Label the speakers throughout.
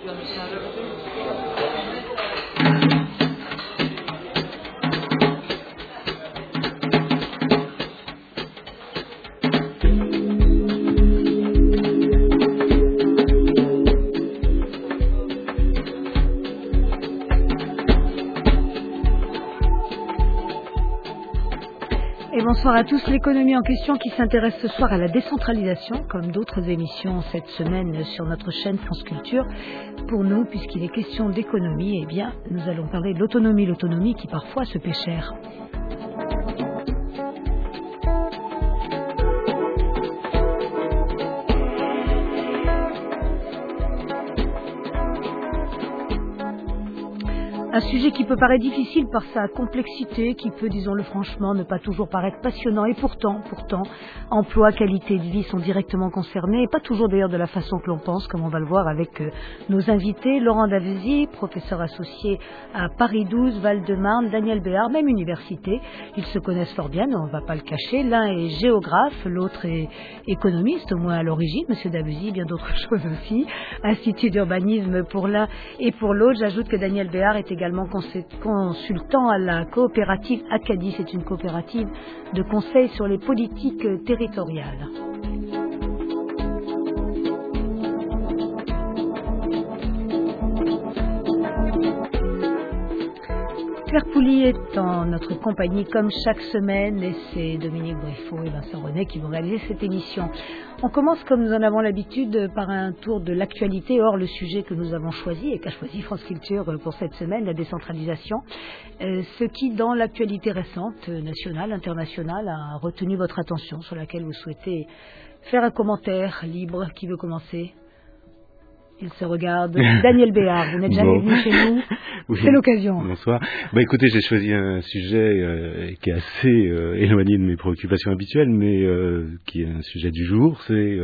Speaker 1: Et bonsoir à tous. L'économie en question qui s'intéresse ce soir à la décentralisation, comme d'autres émissions cette semaine sur notre chaîne France Culture. Pour nous, puisqu'il est question d'économie, eh bien, nous allons parler de l'autonomie qui parfois se paie cher. Un sujet qui peut paraître difficile par sa complexité, qui peut, disons-le franchement, ne pas toujours paraître passionnant. Et pourtant, emploi, qualité de vie sont directement concernés, et pas toujours d'ailleurs de la façon que l'on pense, comme on va le voir avec nos invités. Laurent Davesy, professeur associé à Paris 12, Val-de-Marne, Daniel Béard, même université. Ils se connaissent fort bien, on ne va pas le cacher. L'un est géographe, l'autre est économiste, au moins à l'origine. Monsieur Davesy, bien d'autres choses aussi. Institut d'urbanisme pour l'un et pour l'autre. J'ajoute que Daniel Béard est également consultant à la coopérative Acadie. C'est une coopérative de conseil sur les politiques territoriales. Claire Pouly est en notre compagnie comme chaque semaine et c'est Dominique Briffaut et Vincent Renet qui vont réaliser cette émission. On commence comme nous en avons l'habitude par un tour de l'actualité. Or, le sujet que nous avons choisi et qu'a choisi France Culture pour cette semaine, la décentralisation, ce qui dans l'actualité récente, nationale, internationale, a retenu votre attention, sur laquelle vous souhaitez faire un commentaire libre. Qui veut commencer ? Il se regarde. Daniel Béard, vous n'êtes jamais venu chez nous. Oui. C'est l'occasion.
Speaker 2: Bonsoir. Écoutez, j'ai choisi un sujet qui est assez éloigné de mes préoccupations habituelles, mais qui est un sujet du jour. C'est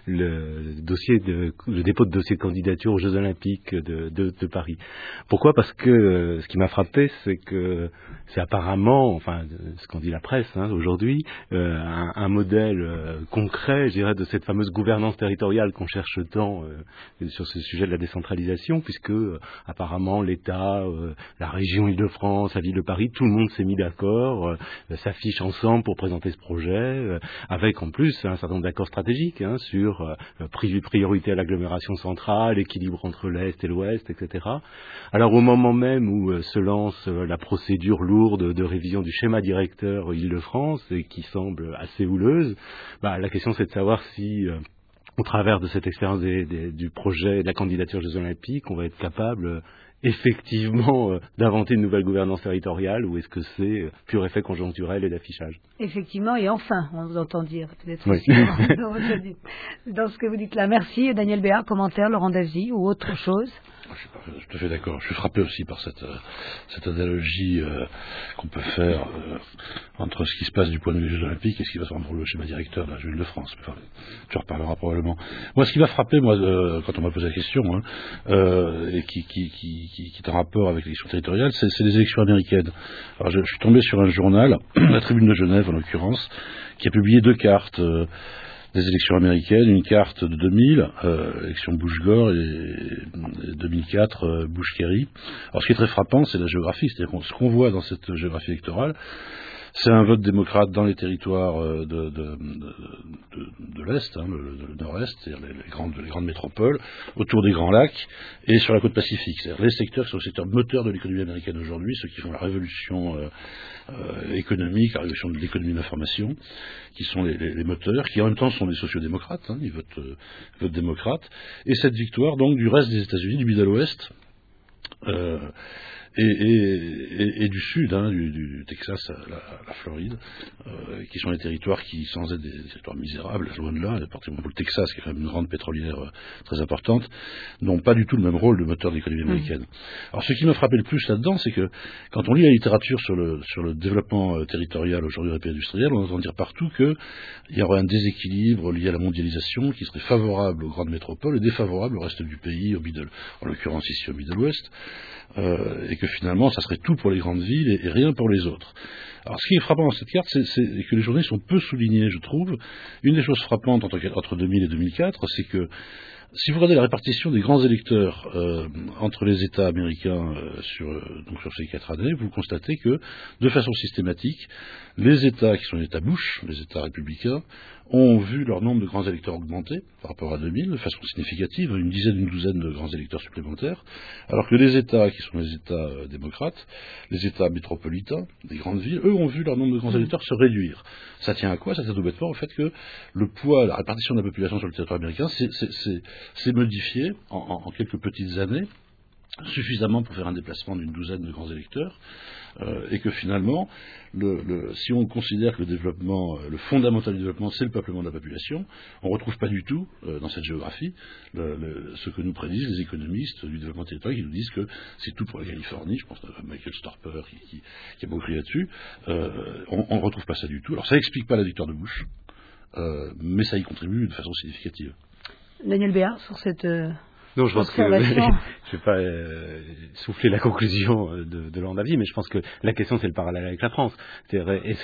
Speaker 2: le dépôt de dossier de candidature aux Jeux Olympiques de Paris. Pourquoi ? Parce que ce qui m'a frappé, c'est que c'est apparemment, enfin, ce qu'en dit la presse aujourd'hui, un modèle concret, je dirais, de cette fameuse gouvernance territoriale qu'on cherche tant sur ce sujet de la décentralisation, puisque apparemment l'État, la région Île-de-France, la ville de Paris, tout le monde s'est mis d'accord, s'affiche ensemble pour présenter ce projet, avec en plus un certain nombre d'accords stratégiques sur priorité à l'agglomération centrale, équilibre entre l'Est et l'Ouest, etc. Alors au moment même où se lance la procédure lourde de révision du schéma directeur Île-de-France, et qui semble assez houleuse, la question c'est de savoir si au travers de cette expérience du projet de la candidature aux Jeux Olympiques, on va être capable effectivement d'inventer une nouvelle gouvernance territoriale, ou est-ce que c'est pur effet conjoncturel et d'affichage ?
Speaker 1: Effectivement, et enfin, on vous entend dire, peut-être
Speaker 2: oui.
Speaker 1: Aussi dans ce que vous dites là. Merci, Daniel Béard, commentaire, Laurent Davesy, ou autre chose ?
Speaker 3: Je suis tout à fait d'accord. Je suis frappé aussi par cette analogie qu'on peut faire entre ce qui se passe du point de vue des Jeux Olympiques et ce qui va se passer pour le schéma directeur de la Ville de France. Tu en reparleras probablement. Moi, ce qui m'a frappé, quand on m'a posé la question, et qui est en rapport avec l'élection territoriale, c'est les élections américaines. Alors, je suis tombé sur un journal, la Tribune de Genève en l'occurrence, qui a publié 2 cartes des élections américaines, une carte de 2000, élection Bush-Gore, et 2004, Bush-Kerry. Alors ce qui est très frappant, c'est la géographie, c'est-à-dire ce qu'on voit dans cette géographie électorale, c'est un vote démocrate dans les territoires de l'Est, le Nord-Est, c'est-à-dire les grandes métropoles, autour des Grands Lacs, et sur la côte Pacifique. C'est-à-dire les secteurs qui sont les secteurs moteurs de l'économie américaine aujourd'hui, ceux qui font la révolution économique, la révolution de l'économie d'information, qui sont les moteurs, qui en même temps sont des sociodémocrates, ils votent démocrates, et cette victoire donc du reste des États-Unis, du Middle West, et du sud, du Texas à la Floride, qui sont des territoires qui, sans être des territoires misérables, loin de là, particulièrement pour le Texas, qui est quand même une grande pétrolière très importante, n'ont pas du tout le même rôle de moteur de l'économie américaine. Alors ce qui m'a frappé le plus là-dedans, c'est que quand on lit la littérature sur le développement territorial aujourd'hui des pays industriels, on entend dire partout qu'il y aurait un déséquilibre lié à la mondialisation qui serait favorable aux grandes métropoles et défavorable au reste du pays, en l'occurrence ici au Middle West, et que finalement ça serait tout pour les grandes villes et rien pour les autres. Alors ce qui est frappant dans cette carte, c'est que les journalistes ont peu souligné, je trouve. Une des choses frappantes entre 2000 et 2004, c'est que Si vous regardez la répartition des grands électeurs entre les États américains donc sur ces 4 années, vous constatez que, de façon systématique, les États qui sont les États Bush, les États républicains, ont vu leur nombre de grands électeurs augmenter par rapport à 2000 de façon significative, une douzaine de grands électeurs supplémentaires, alors que les États qui sont les États démocrates, les États métropolitains, des grandes villes, eux ont vu leur nombre de grands électeurs se réduire. Ça tient à quoi? Ça tient tout bêtement au fait que le poids, la répartition de la population sur le territoire américain s'est modifié en quelques petites années, suffisamment pour faire un déplacement d'une douzaine de grands électeurs, et que finalement, si on considère que le développement, le fondamental du développement, c'est le peuplement de la population, on ne retrouve pas du tout dans cette géographie ce que nous prédisent les économistes du développement territorial qui nous disent que c'est tout pour la Californie. Je pense à Michael Storper qui a beaucoup écrit là-dessus. On ne retrouve pas ça du tout. Alors ça n'explique pas la victoire de Bush, mais ça y contribue de façon significative.
Speaker 1: Daniel Béard, sur cette
Speaker 2: non, je pense que je ne vais pas souffler la conclusion de l'an d'avis, mais je pense que la question c'est le parallèle avec la France. C'est-à-dire, est-ce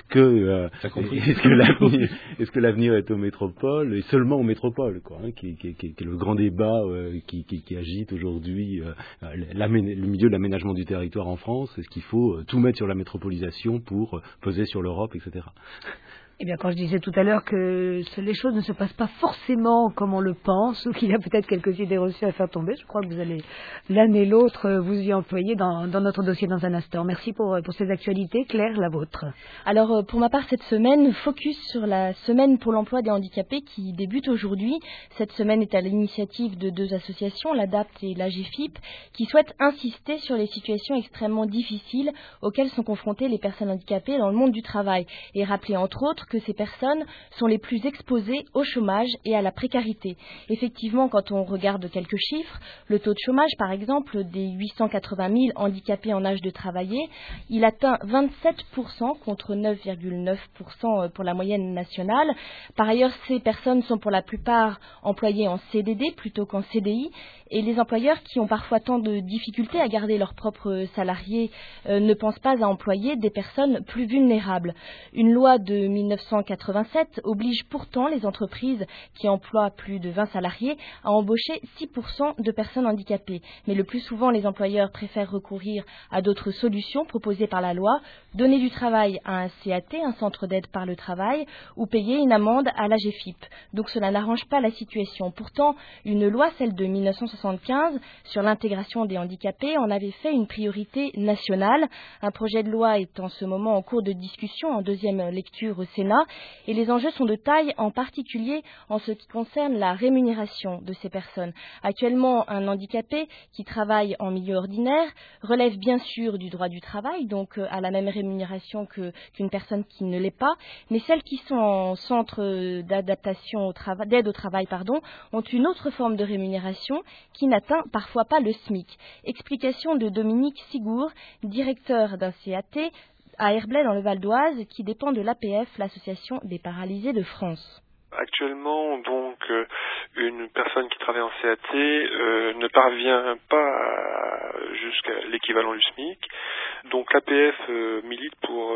Speaker 2: que l'avenir est aux métropoles et seulement aux métropoles, quoi, hein, qui est le grand débat qui agite aujourd'hui le milieu de l'aménagement du territoire en France. Est-ce qu'il faut tout mettre sur la métropolisation pour peser sur l'Europe, etc.
Speaker 1: Eh bien, quand je disais tout à l'heure que les choses ne se passent pas forcément comme on le pense, ou qu'il y a peut-être quelques idées reçues à faire tomber, je crois que vous allez l'un et l'autre vous y employer dans notre dossier dans un instant. Merci pour ces actualités. Claire, la vôtre.
Speaker 4: Alors, pour ma part, cette semaine, focus sur la semaine pour l'emploi des handicapés qui débute aujourd'hui. Cette semaine est à l'initiative de 2 associations, l'ADAPT et l'AGFIP, qui souhaitent insister sur les situations extrêmement difficiles auxquelles sont confrontées les personnes handicapées dans le monde du travail et rappeler entre autres que ces personnes sont les plus exposées au chômage et à la précarité. Effectivement, quand on regarde quelques chiffres, le taux de chômage, par exemple, des 880 000 handicapés en âge de travailler, il atteint 27% contre 9,9% pour la moyenne nationale. Par ailleurs, ces personnes sont pour la plupart employées en CDD plutôt qu'en CDI, et les employeurs qui ont parfois tant de difficultés à garder leurs propres salariés ne pensent pas à employer des personnes plus vulnérables. Une loi de 1987 oblige pourtant les entreprises qui emploient plus de 20 salariés à embaucher 6% de personnes handicapées. Mais le plus souvent, les employeurs préfèrent recourir à d'autres solutions proposées par la loi, donner du travail à un CAT, un centre d'aide par le travail, ou payer une amende à l'AGFIP. Donc cela n'arrange pas la situation. Pourtant, une loi, celle de 1975, sur l'intégration des handicapés, en avait fait une priorité nationale. Un projet de loi est en ce moment en cours de discussion, en 2e lecture au Sénat, et les enjeux sont de taille, en particulier en ce qui concerne la rémunération de ces personnes. Actuellement, un handicapé qui travaille en milieu ordinaire relève bien sûr du droit du travail, donc à la même rémunération qu'une personne qui ne l'est pas, mais celles qui sont en centre d'adaptation d'aide au travail, ont une autre forme de rémunération qui n'atteint parfois pas le SMIC. Explication de Dominique Sigour, directeur d'un CAT à Herblay dans le Val d'Oise, qui dépend de l'APF, l'Association des paralysés de France.
Speaker 5: Actuellement, donc, une personne qui travaille en CAT ne parvient pas jusqu'à l'équivalent du SMIC. Donc l'APF milite pour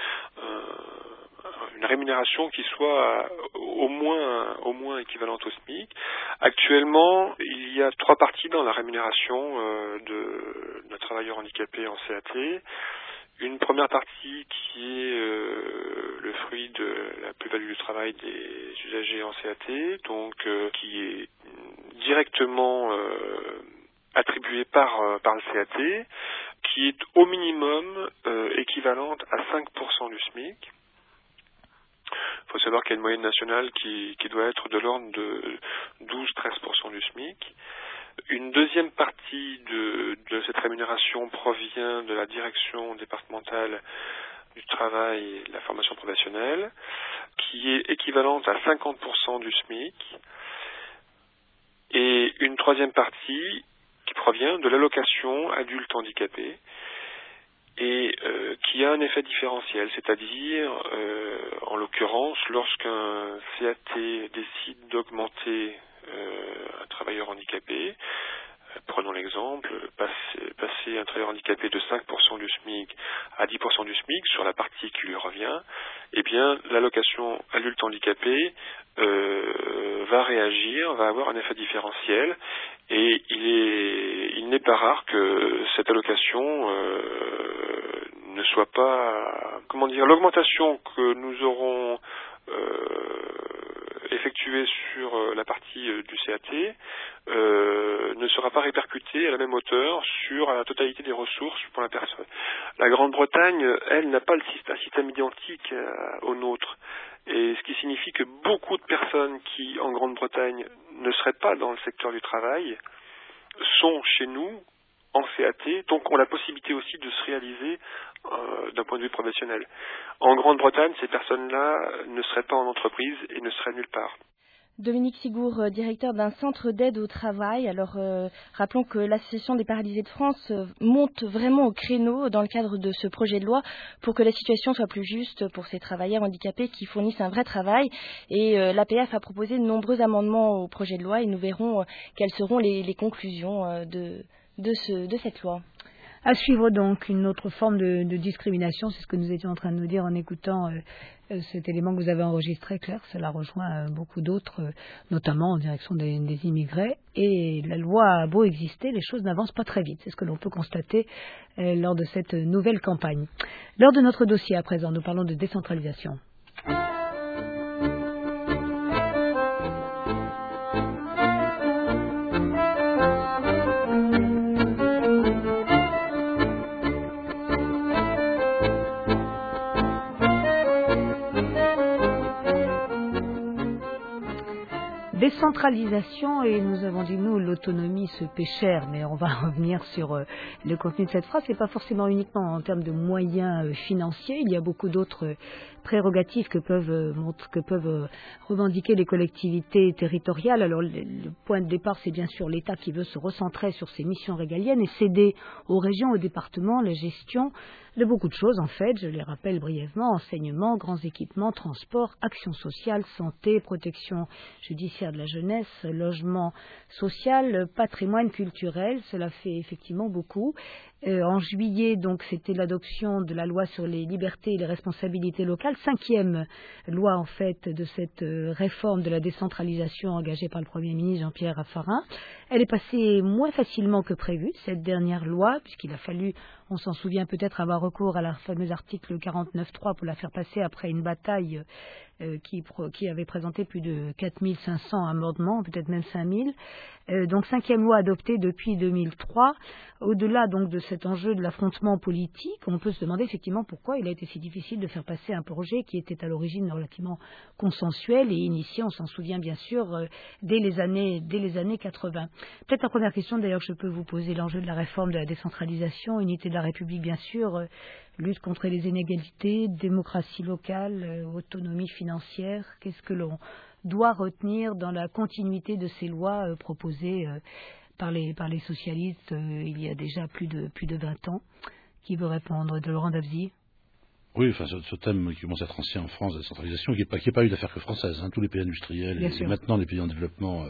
Speaker 5: une rémunération qui soit au moins équivalente au SMIC. Actuellement, il y a 3 parties dans la rémunération d'un travailleur handicapé en CAT. Une première partie qui est le fruit de la plus-value du travail des usagers en CAT, donc qui est directement attribuée par le CAT, qui est au minimum équivalente à 5% du SMIC. Il faut savoir qu'il y a une moyenne nationale qui doit être de l'ordre de 12-13% du SMIC. Une deuxième partie de cette rémunération provient de la direction départementale du travail et de la formation professionnelle, qui est équivalente à 50% du SMIC. Et une troisième partie qui provient de l'allocation adulte handicapé, et qui a un effet différentiel, c'est-à-dire, en l'occurrence, lorsqu'un CAT décide d'augmenter un travailleur handicapé, prenons l'exemple, passer passer un travailleur handicapé de 5% du SMIC à 10% du SMIC sur la partie qui lui revient, eh bien l'allocation adulte handicapé va réagir, va avoir un effet différentiel, et il n'est pas rare que cette allocation ne soit pas, l'augmentation que nous aurons effectuée sur la partie du CAT ne sera pas répercutée à la même hauteur sur la totalité des ressources pour la personne. La Grande-Bretagne, elle, n'a pas un système identique au nôtre, et ce qui signifie que beaucoup de personnes qui, en Grande-Bretagne, ne seraient pas dans le secteur du travail, sont chez nous en CAT, donc ont la possibilité aussi de se réaliser d'un point de vue professionnel. En Grande-Bretagne, ces personnes-là ne seraient pas en entreprise et ne seraient nulle part.
Speaker 4: Dominique Sigour, directeur d'un centre d'aide au travail. Alors, rappelons que l'Association des paralysés de France monte vraiment au créneau dans le cadre de ce projet de loi pour que la situation soit plus juste pour ces travailleurs handicapés qui fournissent un vrai travail. Et l'APF a proposé de nombreux amendements au projet de loi et nous verrons quelles seront les conclusions de cette loi.
Speaker 1: À suivre donc une autre forme de discrimination, c'est ce que nous étions en train de nous dire en écoutant cet élément que vous avez enregistré, Claire. Cela rejoint beaucoup d'autres, notamment en direction des immigrés. Et la loi a beau exister, les choses n'avancent pas très vite. C'est ce que l'on peut constater lors de cette nouvelle campagne. Lors de notre dossier à présent, nous parlons de décentralisation. Décentralisation, et nous avons dit, nous, l'autonomie se paie cher, mais on va revenir sur le contenu de cette phrase. C'est pas forcément uniquement en termes de moyens financiers, il y a beaucoup d'autres prérogatives que peuvent revendiquer les collectivités territoriales. Alors le point de départ, c'est bien sûr l'État qui veut se recentrer sur ses missions régaliennes et céder aux régions, aux départements, la gestion de beaucoup de choses en fait, je les rappelle brièvement: enseignement, grands équipements, transport, action sociale, santé, protection judiciaire de la jeunesse, logement social, patrimoine culturel. Cela fait effectivement beaucoup. En juillet, donc, c'était l'adoption de la loi sur les libertés et les responsabilités locales, 5e loi en fait de cette réforme de la décentralisation engagée par le Premier ministre Jean-Pierre Raffarin. Elle est passée moins facilement que prévu, cette dernière loi, puisqu'il a fallu, on s'en souvient peut-être, avoir recours à la fameuse article 49.3 pour la faire passer après une bataille qui avait présenté plus de 4500 amendements, peut-être même 5000. Donc 5e loi adoptée depuis 2003. Au-delà donc de cet enjeu de l'affrontement politique, on peut se demander effectivement pourquoi il a été si difficile de faire passer un projet qui était à l'origine relativement consensuel et initié, on s'en souvient bien sûr, dès les années 80. Peut-être la première question d'ailleurs que je peux vous poser, l'enjeu de la réforme de la décentralisation, unité de la République bien sûr, lutte contre les inégalités, démocratie locale, autonomie financière. Qu'est-ce que l'on doit retenir dans la continuité de ces lois proposées par les socialistes il y a déjà plus de 20 ans? Qui veut répondre? De Laurent Davzy?
Speaker 3: Oui, enfin, ce thème qui commence à être ancien en France, la décentralisation, qui n'est pas une affaire que française. Tous les pays industriels et maintenant les pays en développement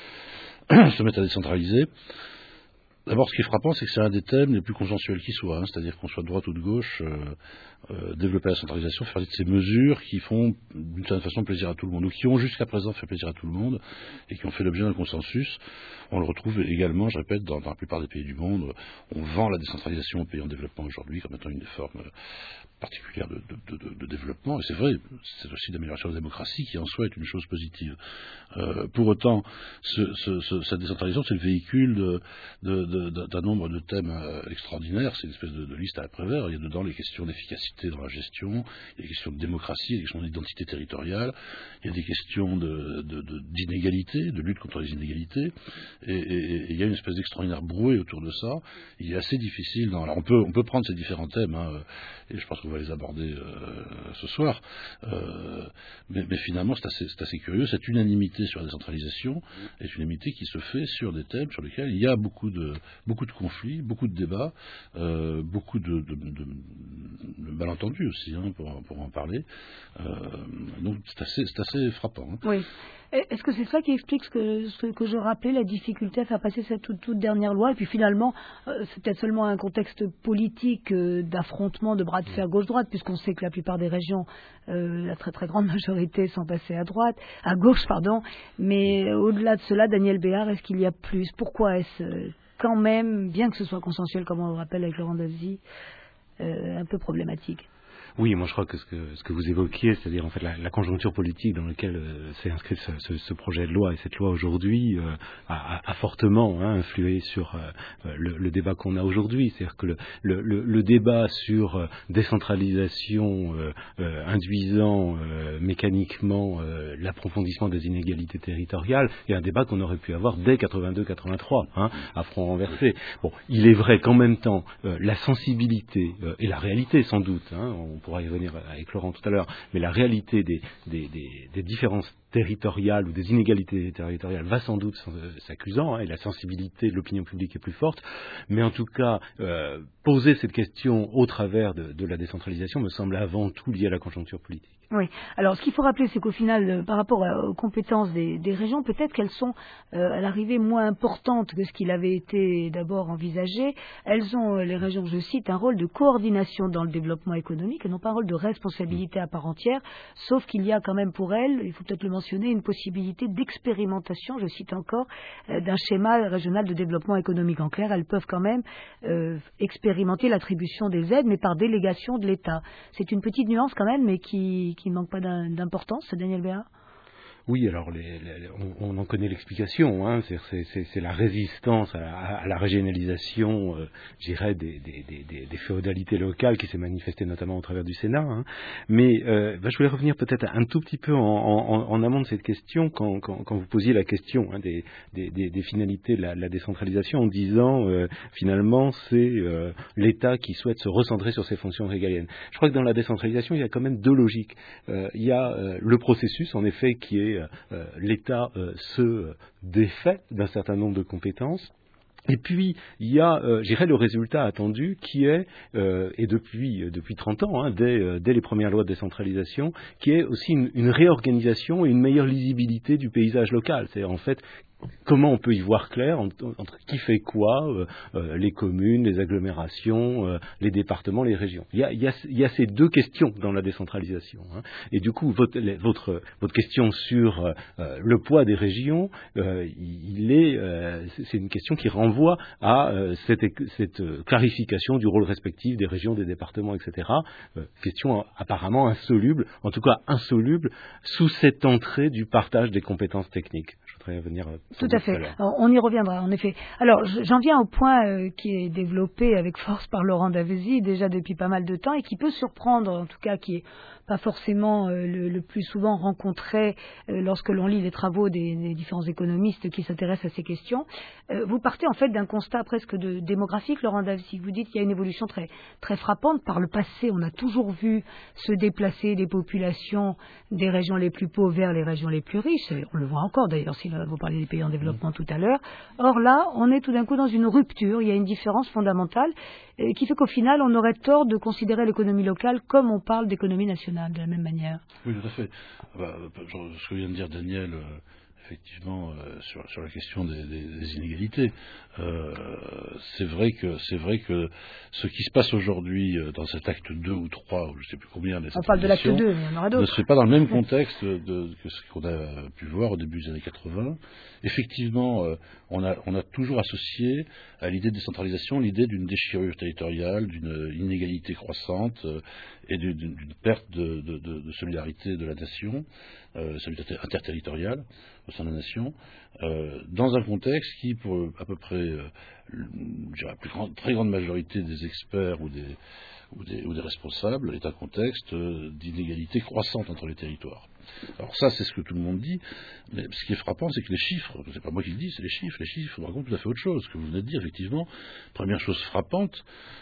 Speaker 3: se mettent à décentraliser. D'abord, ce qui est frappant, c'est que c'est un des thèmes les plus consensuels qui soit, c'est-à-dire qu'on soit de droite ou de gauche, développer la centralisation, faire ces mesures qui font d'une certaine façon plaisir à tout le monde, ou qui ont jusqu'à présent fait plaisir à tout le monde, et qui ont fait l'objet d'un consensus. On le retrouve également, je répète, dans la plupart des pays du monde. On vend la décentralisation aux pays en développement aujourd'hui comme étant une des formes particulières de développement, et c'est vrai, c'est aussi l'amélioration de la démocratie qui en soi est une chose positive. Pour autant, cette décentralisation, c'est le véhicule d'un nombre de thèmes extraordinaires. C'est une espèce de liste à la Prévert. Il y a dedans les questions d'efficacité dans la gestion, il y a des questions de démocratie, il y a des questions d'identité territoriale, il y a des questions d'inégalité, de lutte contre les inégalités, et il y a une espèce d'extraordinaire brouet autour de ça. Il est assez difficile. Alors on peut prendre ces différents thèmes, et je pense qu'on va les aborder ce soir, mais finalement c'est assez curieux. Cette unanimité sur la décentralisation est une unanimité qui se fait sur des thèmes sur lesquels il y a beaucoup de beaucoup de conflits, beaucoup de débats, beaucoup de malentendus aussi, pour en parler. Donc c'est assez frappant.
Speaker 1: Oui. Est-ce que c'est ça qui explique ce que je rappelais, la difficulté à faire passer cette toute dernière loi? Et puis finalement, c'est peut-être seulement un contexte politique d'affrontement, de bras de fer gauche-droite, puisqu'on sait que la plupart des régions, la très très grande majorité, sont passées à gauche, pardon. Mais au-delà de cela, Daniel Béard, est-ce qu'il y a plus? Pourquoi est-ce quand même, bien que ce soit consensuel, comme on le rappelle avec Laurent Davezy, un peu problématique?
Speaker 2: Oui, moi je crois que ce que vous évoquiez, c'est-à-dire en fait la conjoncture politique dans laquelle s'est inscrit ce projet de loi et cette loi aujourd'hui a fortement influé sur le débat qu'on a aujourd'hui. C'est-à-dire que le débat sur décentralisation induisant mécaniquement l'approfondissement des inégalités territoriales est un débat qu'on aurait pu avoir dès 82-83, à front renversé. Bon, il est vrai qu'en même temps, la sensibilité et la réalité sans doute, on pourra y revenir avec Laurent tout à l'heure, mais la réalité des différences territoriales ou des inégalités territoriales va sans doute s'accusant, et la sensibilité de l'opinion publique est plus forte, mais en tout cas, poser cette question au travers de la décentralisation me semble avant tout lié à la conjoncture politique.
Speaker 1: Oui. Alors, ce qu'il faut rappeler, c'est qu'au final, par rapport aux compétences des régions, peut-être qu'elles sont à l'arrivée moins importantes que ce qu'il avait été d'abord envisagé. Elles ont, les régions, je cite, un rôle de coordination dans le développement économique et non pas un rôle de responsabilité à part entière, sauf qu'il y a quand même pour elles, il faut peut-être le mentionner, une possibilité d'expérimentation, je cite encore, d'un schéma régional de développement économique. En clair, elles peuvent quand même expérimenter l'attribution des aides, mais par délégation de l'État. C'est une petite nuance quand même, mais qui ne manque pas d'importance, Daniel Béard.
Speaker 2: Oui, alors on en connaît l'explication, c'est la résistance à la régionalisation, je dirais, des féodalités locales qui s'est manifestée notamment au travers du Sénat. Mais je voulais revenir peut-être un tout petit peu en amont de cette question, quand vous posiez la question des finalités de la décentralisation, en disant finalement c'est l'État qui souhaite se recentrer sur ses fonctions régaliennes. Je crois que dans la décentralisation, il y a quand même deux logiques. Il y a le processus, en effet, qui est l'État se défait d'un certain nombre de compétences. Et puis, il y a, je dirais, le résultat attendu qui est, et depuis 30 ans, dès les premières lois de décentralisation, qui est aussi une réorganisation et une meilleure lisibilité du paysage local. C'est en fait comment on peut y voir clair entre qui fait quoi, les communes, les agglomérations, les départements, les régions. Il y a ces deux questions dans la décentralisation. Et du coup, votre question sur le poids des régions, c'est une question qui renvoie à cette clarification du rôle respectif des régions, des départements, etc. Question apparemment insoluble, en tout cas insoluble, sous cette entrée du partage des compétences techniques. Je voudrais venir.
Speaker 1: Tout à fait. On y reviendra, en effet. Alors, j'en viens au point qui est développé avec force par Laurent Davezy, déjà depuis pas mal de temps, et qui peut surprendre, en tout cas, qui est pas forcément le plus souvent rencontré lorsque l'on lit les travaux des différents économistes qui s'intéressent à ces questions. Vous partez en fait d'un constat presque démographique, Laurent Davezy. Vous dites qu'il y a une évolution très, très frappante. Par le passé, on a toujours vu se déplacer des populations des régions les plus pauvres vers les régions les plus riches. On le voit encore d'ailleurs, si vous parlez des pays en développement tout à l'heure. Or là, on est tout d'un coup dans une rupture. Il y a une différence fondamentale qui fait qu'au final, on aurait tort de considérer l'économie locale comme on parle d'économie nationale, de la même manière.
Speaker 3: Oui, tout à fait. Ce que vient de dire Daniel, effectivement, sur la question des inégalités, c'est vrai que ce qui se passe aujourd'hui dans cet acte 2 ou 3, ou je ne sais plus combien,
Speaker 1: on parle de l'acte 2, mais il y en aura d'autres.
Speaker 3: Ne se fait pas dans le même contexte que ce qu'on a pu voir au début des années 80. Effectivement, on a toujours associé à l'idée de décentralisation l'idée d'une déchirure territoriale, d'une inégalité croissante et d'une perte de solidarité de la nation, solidarité interterritoriale au sein de la nation, dans un contexte qui, pour à peu près la très grande majorité des experts ou des responsables, est un contexte d'inégalité croissante entre les territoires. Alors ça, c'est ce que tout le monde dit, mais ce qui est frappant, c'est que les chiffres, c'est pas moi qui le dis, c'est les chiffres racontent tout à fait autre chose. Ce que vous venez de dire, effectivement, première chose frappante,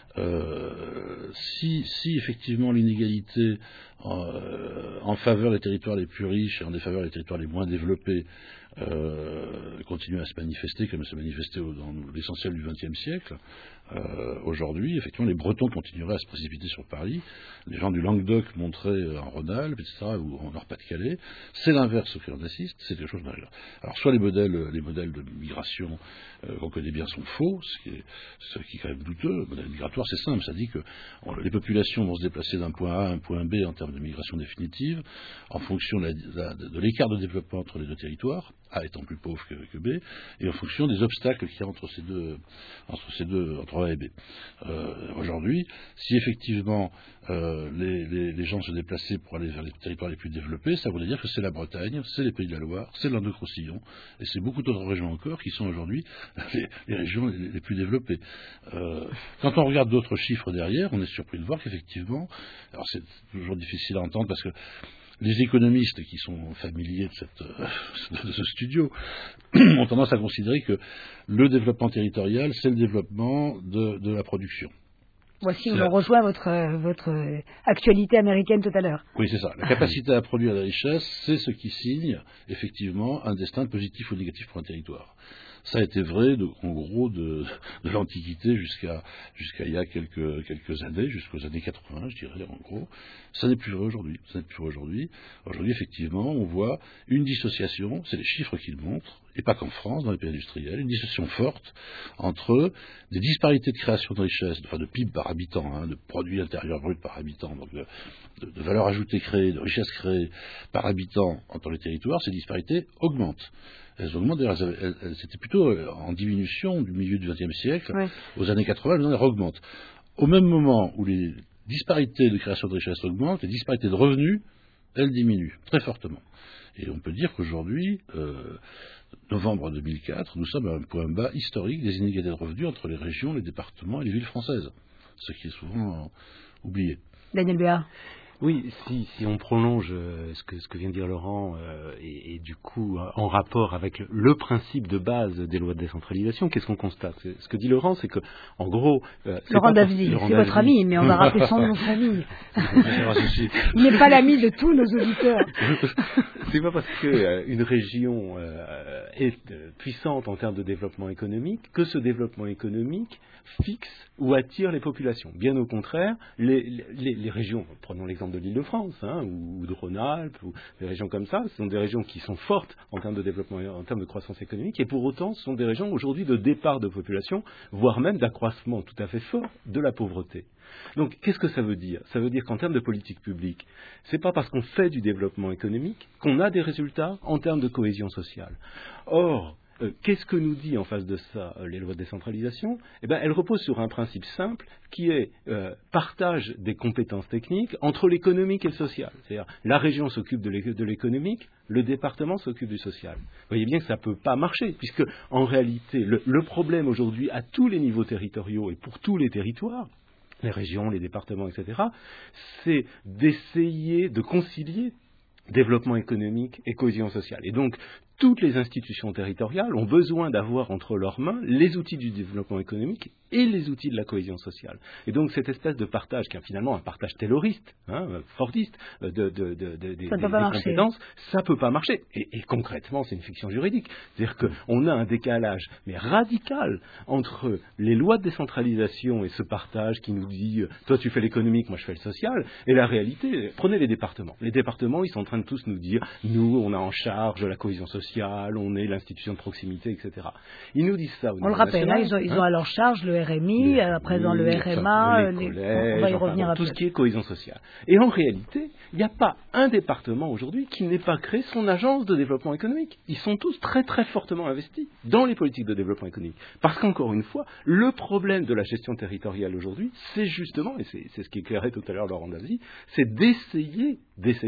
Speaker 3: si effectivement l'inégalité en faveur des territoires les plus riches et en défaveur des territoires les moins développés continuer à se manifester comme se manifestait dans l'essentiel du XXe siècle, aujourd'hui, effectivement, les Bretons continueraient à se précipiter sur Paris, les gens du Languedoc monteraient en Rhône-Alpes, etc., ou en Nord-Pas-de-Calais. C'est l'inverse auquel on assiste, c'est quelque chose de majeur. Alors, soit les modèles de migration qu'on connaît bien sont faux, ce qui est quand même douteux. Le modèle migratoire, c'est simple, ça dit que les populations vont se déplacer d'un point A à un point B en termes de migration définitive, en fonction de l'écart de développement entre les deux territoires, A étant plus pauvre que B, et en fonction des obstacles qu'il y a entre A et B. Aujourd'hui, si effectivement les gens se déplaçaient pour aller vers les territoires les plus développés, ça voudrait dire que c'est la Bretagne, c'est les Pays de la Loire, c'est le Languedoc-Roussillon, et c'est beaucoup d'autres régions encore qui sont aujourd'hui les régions les plus développées. Quand on regarde d'autres chiffres derrière, on est surpris de voir qu'effectivement, alors c'est toujours difficile à entendre parce que les économistes qui sont familiers de ce studio ont tendance à considérer que le développement territorial, c'est le développement de la production.
Speaker 1: Voici où l'on rejoint votre actualité américaine tout à l'heure.
Speaker 3: Oui, c'est ça. La capacité à produire la richesse, c'est ce qui signe effectivement un destin positif ou négatif pour un territoire. Ça a été vrai, en gros, de l'Antiquité jusqu'à il y a quelques années, jusqu'aux années 80, je dirais, en gros. Ça n'est plus vrai aujourd'hui. Aujourd'hui, effectivement, on voit une dissociation, c'est les chiffres qui le montrent, et pas qu'en France, dans les pays industriels, une dissociation forte entre des disparités de création de richesse, de PIB par habitant, de produit intérieur brut par habitant, donc de valeur ajoutée créée, de richesse créée par habitant entre les territoires, ces disparités augmentent. Elles augmentent, d'ailleurs, c'était plutôt en diminution du milieu du XXe siècle. Ouais. Aux années 80, elles augmentent. Au même moment où les disparités de création de richesse augmentent, les disparités de revenus, elles diminuent très fortement. Et on peut dire qu'aujourd'hui, novembre 2004, nous sommes à un point bas historique des inégalités de revenus entre les régions, les départements et les villes françaises, ce qui est souvent oublié.
Speaker 1: Daniel Béard.
Speaker 2: Oui, si on prolonge ce que vient de dire Laurent et du coup en rapport avec le principe de base des lois de décentralisation, qu'est-ce qu'on constate? Ce que dit Laurent, c'est que en gros,
Speaker 1: Laurent Davzy, c'est votre ami, mais on va rappeler son nom de famille. Il n'est pas l'ami de tous nos auditeurs.
Speaker 2: C'est pas parce que une région est puissante en termes de développement économique que ce développement économique fixe ou attire les populations. Bien au contraire, les régions, prenons l'exemple de l'Île-de-France ou de Rhône-Alpes, ou des régions comme ça, ce sont des régions qui sont fortes en termes de développement, en termes de croissance économique, et pour autant, ce sont des régions aujourd'hui de départ de population, voire même d'accroissement tout à fait fort de la pauvreté. Donc, qu'est-ce que ça veut dire? Ça veut dire qu'en termes de politique publique, c'est pas parce qu'on fait du développement économique qu'on a des résultats en termes de cohésion sociale. Or, qu'est-ce que nous dit en face de ça les lois de décentralisation? Elles reposent sur un principe simple qui est partage des compétences techniques entre l'économique et le social. C'est-à-dire la région s'occupe de l'économique, le département s'occupe du social. Vous voyez bien que ça ne peut pas marcher, puisque en réalité, le problème aujourd'hui à tous les niveaux territoriaux et pour tous les territoires, les régions, les départements, etc., c'est d'essayer de concilier développement économique et cohésion sociale. Et donc, toutes les institutions territoriales ont besoin d'avoir entre leurs mains les outils du développement économique et les outils de la cohésion sociale. Et donc, cette espèce de partage, qui est finalement un partage tayloriste, fordiste, des compétences, ça ne peut pas marcher. Et concrètement, c'est une fiction juridique. C'est-à-dire qu'on a un décalage, mais radical, entre les lois de décentralisation et ce partage qui nous dit « toi, tu fais l'économique, moi, je fais le social », et la réalité, prenez les départements. Les départements, ils sont en train de tous nous dire « nous, on a en charge la cohésion sociale, on est l'institution de proximité, etc. » Ils nous disent ça au niveau
Speaker 1: national. On le rappelle,
Speaker 2: national,
Speaker 1: ils ont à leur charge le RMI, à présent le RMA,
Speaker 2: les collèges,
Speaker 1: on va y revenir après.
Speaker 2: Tout ce qui est cohésion sociale. Et en réalité, il n'y a pas un département aujourd'hui qui n'ait pas créé son agence de développement économique. Ils sont tous très très fortement investis dans les politiques de développement économique. Parce qu'encore une fois, le problème de la gestion territoriale aujourd'hui, c'est justement, et c'est ce qu'éclairait tout à l'heure Laurent Davzy, c'est d'essayer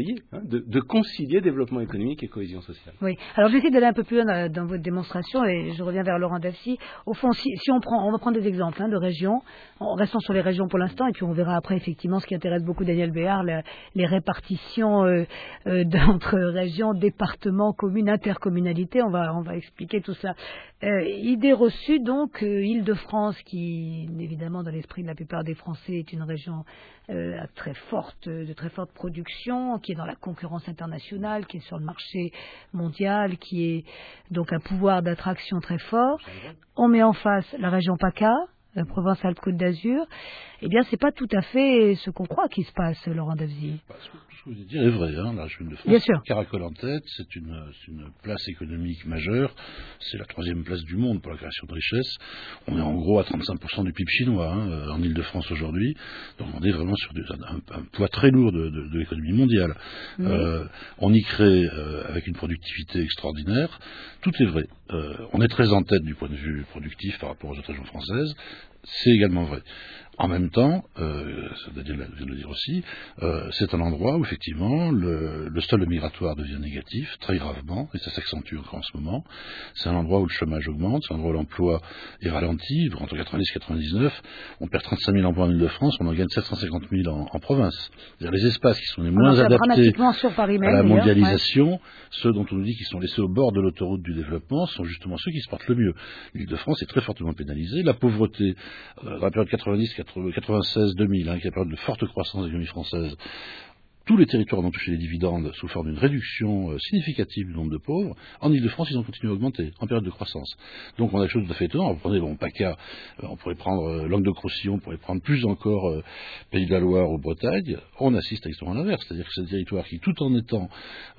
Speaker 2: de concilier développement économique et cohésion sociale.
Speaker 1: Oui. Alors j'essaie d'aller un peu plus loin dans votre démonstration et je reviens vers Laurent Davzy. Au fond, si on va prendre des exemples de régions, restons sur les régions pour l'instant et puis on verra après effectivement ce qui intéresse beaucoup Daniel Béard, les répartitions entre régions, départements, communes, intercommunalités. On va expliquer tout ça. Idée reçue donc, Île-de-France, qui évidemment dans l'esprit de la plupart des Français est une région de très forte production, qui est dans la concurrence internationale, qui est sur le marché mondial, qui est donc un pouvoir d'attraction très fort. On met en face la région PACA, Provence-Alpes-Côte d'Azur. Eh bien, c'est pas tout à fait ce qu'on croit qui se passe, Laurent Davzy.
Speaker 3: Ce que vous venez de dire est vrai. La région de France caracole en tête. C'est une place économique majeure. C'est la 3e place du monde pour la création de richesses. On est en gros à 35% du PIB chinois en Île-de-France aujourd'hui. Donc on est vraiment sur un poids très lourd de l'économie mondiale. On y crée avec une productivité extraordinaire. Tout est vrai. On est très en tête du point de vue productif par rapport aux autres régions françaises. C'est également vrai. En même temps, Daniel vient de le dire aussi, c'est un endroit où effectivement le solde migratoire devient négatif très gravement, et ça s'accentue encore en ce moment. C'est un endroit où le chômage augmente, c'est un endroit où l'emploi est ralenti. Entre 90 et 99, on perd 35 000 emplois en Île-de-France, on en gagne 750 000 en province. C'est-à-dire les espaces qui sont les moins adaptés à la mondialisation, ceux dont on nous dit qu'ils sont laissés au bord de l'autoroute du développement, sont justement ceux qui se portent le mieux. L'Île-de-France est très fortement pénalisée. La pauvreté, dans la période 96-2000, qui est la période de forte croissance de l'économie française, tous les territoires ont touché les dividendes sous forme d'une réduction significative du nombre de pauvres. En Île-de-France, ils ont continué à augmenter en période de croissance. Donc on a quelque chose de tout à fait étonnant. Vous prenez PACA, on pourrait prendre Languedoc-Roussillon, on pourrait prendre plus encore Pays de la Loire ou Bretagne. On assiste à exactement l'inverse. C'est-à-dire que c'est des territoires qui, tout en étant,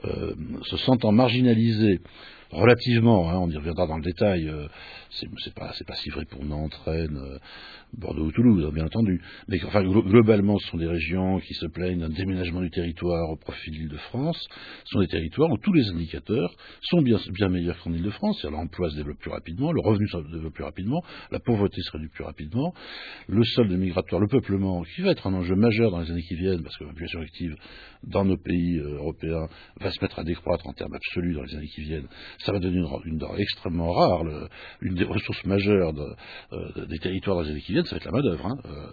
Speaker 3: se sentant marginalisés, relativement, on y reviendra dans le détail, c'est pas si vrai pour Nantes, Rennes, Bordeaux ou Toulouse, bien entendu. Mais enfin, globalement, ce sont des régions qui se plaignent d'un déménagement du territoire au profit de l'Île-de-France. Ce sont des territoires où tous les indicateurs sont bien meilleurs qu'en Île-de-France. L'emploi se développe plus rapidement, le revenu se développe plus rapidement, la pauvreté se réduit plus rapidement, le solde migratoire, le peuplement, qui va être un enjeu majeur dans les années qui viennent, parce que la population active dans nos pays européens va se mettre à décroître en termes absolus dans les années qui viennent. Ça va devenir une denrée extrêmement rare. Une des ressources majeures des territoires dans les années qui viennent, ça va être la main-d'œuvre.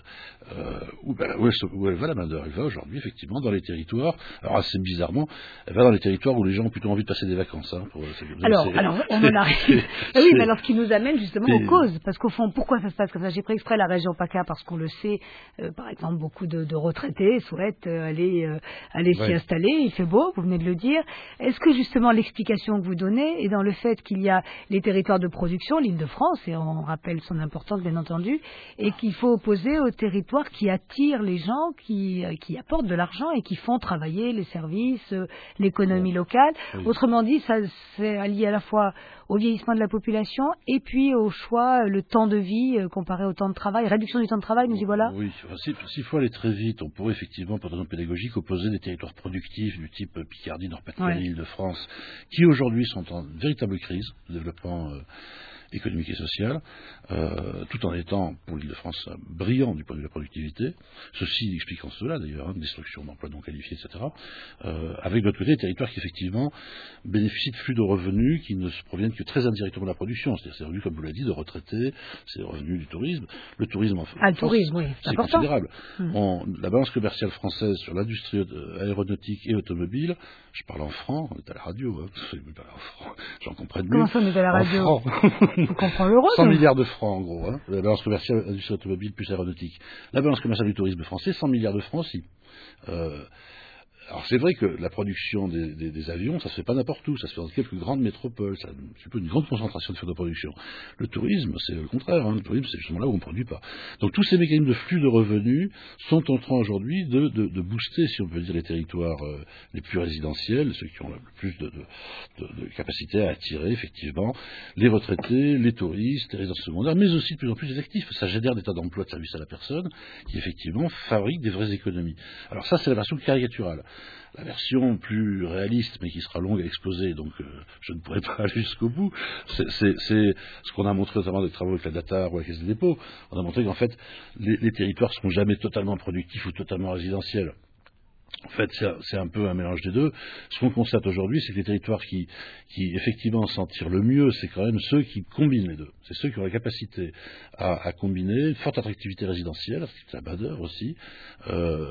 Speaker 3: Où elle va, la main-d'œuvre? Elle va aujourd'hui, effectivement, dans les territoires. Alors, assez bizarrement, elle va dans les territoires où les gens ont plutôt envie de passer des vacances.
Speaker 1: Alors, on en arrive. Oui, mais alors, ce qui nous amène justement aux causes. Parce qu'au fond, pourquoi ça se passe comme ça? J'ai pris exprès la région PACA parce qu'on le sait, par exemple, beaucoup de retraités souhaitent aller s'y installer. Il fait beau, vous venez de le dire. Est-ce que justement l'explication que vous donnez est dans le fait qu'il y a les territoires de production, l'Île-de-France, et on rappelle son importance bien entendu, et qu'il faut opposer aux territoires qui attirent les gens, qui apportent de l'argent et qui font travailler les services, l'économie locale. Oui. Autrement dit, ça c'est lié à la fois au vieillissement de la population et puis au choix, le temps de vie comparé au temps de travail, réduction du temps de travail, nous y voilà.
Speaker 3: Oui, s'il faut aller très vite, on pourrait effectivement, pour raison pédagogique, opposer des territoires productifs du type Picardie, Nord-Pas-de-Calais, Île-de-France, qui aujourd'hui sont en véritable crise de développement économique et social, tout en étant, pour l'Île-de-France, brillant du point de vue de la productivité, ceci expliquant cela d'ailleurs, destruction d'emplois non qualifiés, etc., avec de l'autre côté des territoires qui effectivement bénéficient de flux de revenus qui ne se proviennent que très indirectement de la production, c'est-à-dire ces revenus, comme vous l'avez dit, de retraités, c'est des revenus du tourisme. Le tourisme en France,
Speaker 1: oui,
Speaker 3: c'est considérable. La balance commerciale française sur l'industrie aéronautique et automobile, je parle en francs, on est à la radio, j'en comprends mieux.
Speaker 1: Comment ça, on est à la radio? On comprend l'euro.
Speaker 3: 100 milliards de francs, en gros, la balance commerciale industrie automobile plus aéronautique. La balance commerciale du tourisme français, 100 milliards de francs aussi. Alors c'est vrai que la production des avions, ça se fait pas n'importe où, ça se fait dans quelques grandes métropoles, ça suppose une grande concentration de production. Le tourisme, c'est le contraire, le tourisme c'est justement là où on ne produit pas. Donc tous ces mécanismes de flux de revenus sont en train aujourd'hui de booster, si on peut dire, les territoires les plus résidentiels, ceux qui ont le plus de capacité à attirer effectivement les retraités, les touristes, les résidences secondaires, mais aussi de plus en plus les actifs. Ça génère des tas d'emplois de services à la personne qui effectivement fabriquent des vraies économies. Alors ça c'est la version caricaturale. La version plus réaliste, mais qui sera longue à exposer, donc je ne pourrai pas aller jusqu'au bout, c'est ce qu'on a montré notamment dans les travaux avec la Data ou la Caisse des dépôts. On a montré qu'en fait, les territoires ne seront jamais totalement productifs ou totalement résidentiels. En fait, c'est un peu un mélange des deux. Ce qu'on constate aujourd'hui, c'est que les territoires qui effectivement s'en tirent le mieux, c'est quand même ceux qui combinent les deux. C'est ceux qui ont la capacité à combiner une forte attractivité résidentielle, c'est la main-d'œuvre aussi,